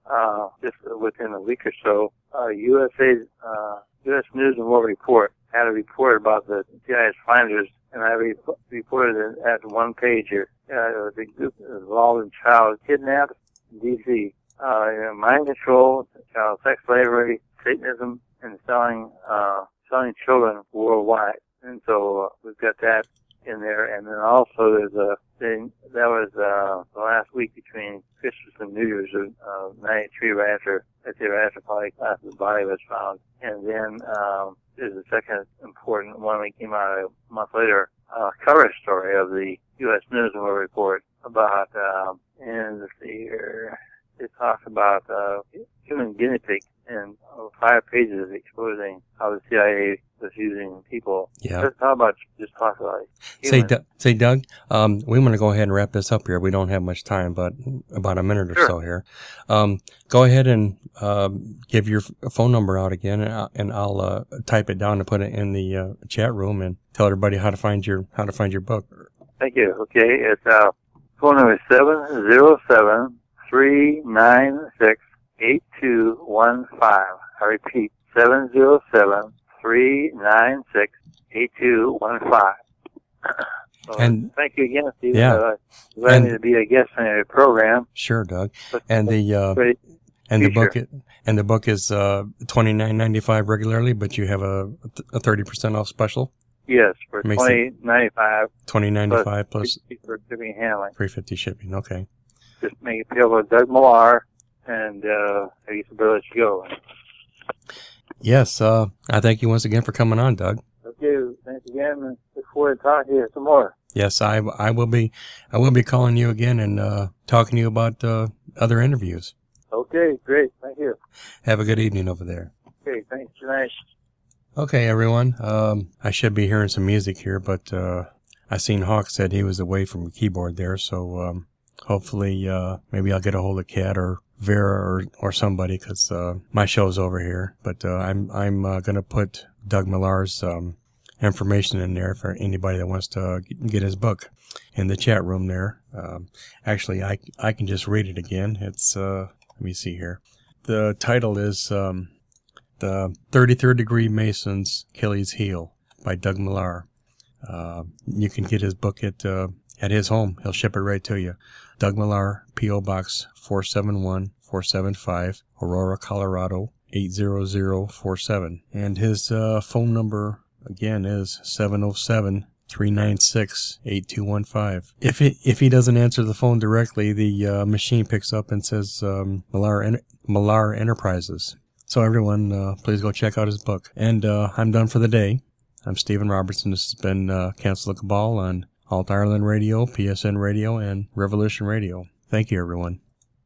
uh, just within a week or so, uh, U S A, uh, U S News and World Report had a report about the C I A's finders, and I re- reported it at one pager. Uh, it was a group involved in child kidnapped in D C, uh, you know, mind control, child sex slavery, Satanism, and selling, uh, selling children worldwide. And so uh, we've got that in there. And then also there's a thing that was uh, the last week between Christmas and New Year's of uh, ninety-three, right after, right after Polyclass's body was found. And then um, there's a second important one that came out a month later, uh, cover story of the U S News and World Report about, um, and let's see here, it talks about uh, human guinea pig, and uh, five pages exposing how the C I A was using people. Yeah. Just how about just talk about it? Say, D- say, Doug, um, we want to go ahead and wrap this up here. We don't have much time, but about a minute or sure. so here. Um, go ahead and uh, give your f- phone number out again, and I'll, and I'll uh, type it down and put it in the uh, chat room and tell everybody how to find your how to find your book. Thank you. Okay, it's uh, phone number is seven zero seven three nine six eight two one five. I repeat, seven zero seven three nine six eight two one five. So and thank you again, Steve. Yeah. Uh, glad me to be a guest on your program. Sure, Doug. And the uh, Great. and the Future. book it, and the book is uh, twenty nine ninety five regularly, but you have a a thirty percent off special. Yes, for Makes twenty ninety five. Twenty ninety five plus for shipping and handling. three fifty shipping. Okay. Just make it payable to Doug Millar, and uh, I guess we'll let you go. Yes. Uh, I thank you once again for coming on, Doug. Okay, thanks again, and look forward to talking to you some more. Yes, I, I will be I will be calling you again and uh, talking to you about uh, other interviews. Okay, great. Thank you. Have a good evening over there. Okay, thanks. Good night. Okay, everyone. Um, I should be hearing some music here, but uh, I seen Hawk said he was away from the keyboard there, so um, hopefully uh, maybe I'll get a hold of Kat or Vera or or somebody, because uh, my show's over here. But uh, I'm I'm uh, gonna put Doug Millar's um, information in there for anybody that wants to get his book in the chat room there. Um, actually, I I can just read it again. It's uh, let me see here. The title is um, The thirty-third Degree Mason's Achilles Heel by Doug Millar. Uh, you can get his book at uh, at his home. He'll ship it right to you. Doug Millar, P O. Box four seven one four seven five, Aurora, Colorado eight zero zero four seven. And his uh, phone number again is seven oh seven three nine six eight two one five. If it, if he doesn't answer the phone directly, the uh, machine picks up and says um, Millar En- Millar Enterprises. So everyone, uh, please go check out his book. And uh, I'm done for the day. I'm Stephen Robertson. This has been uh, Cancel the Cabal on Alt Ireland Radio, P S N Radio, and Revolution Radio. Thank you, everyone.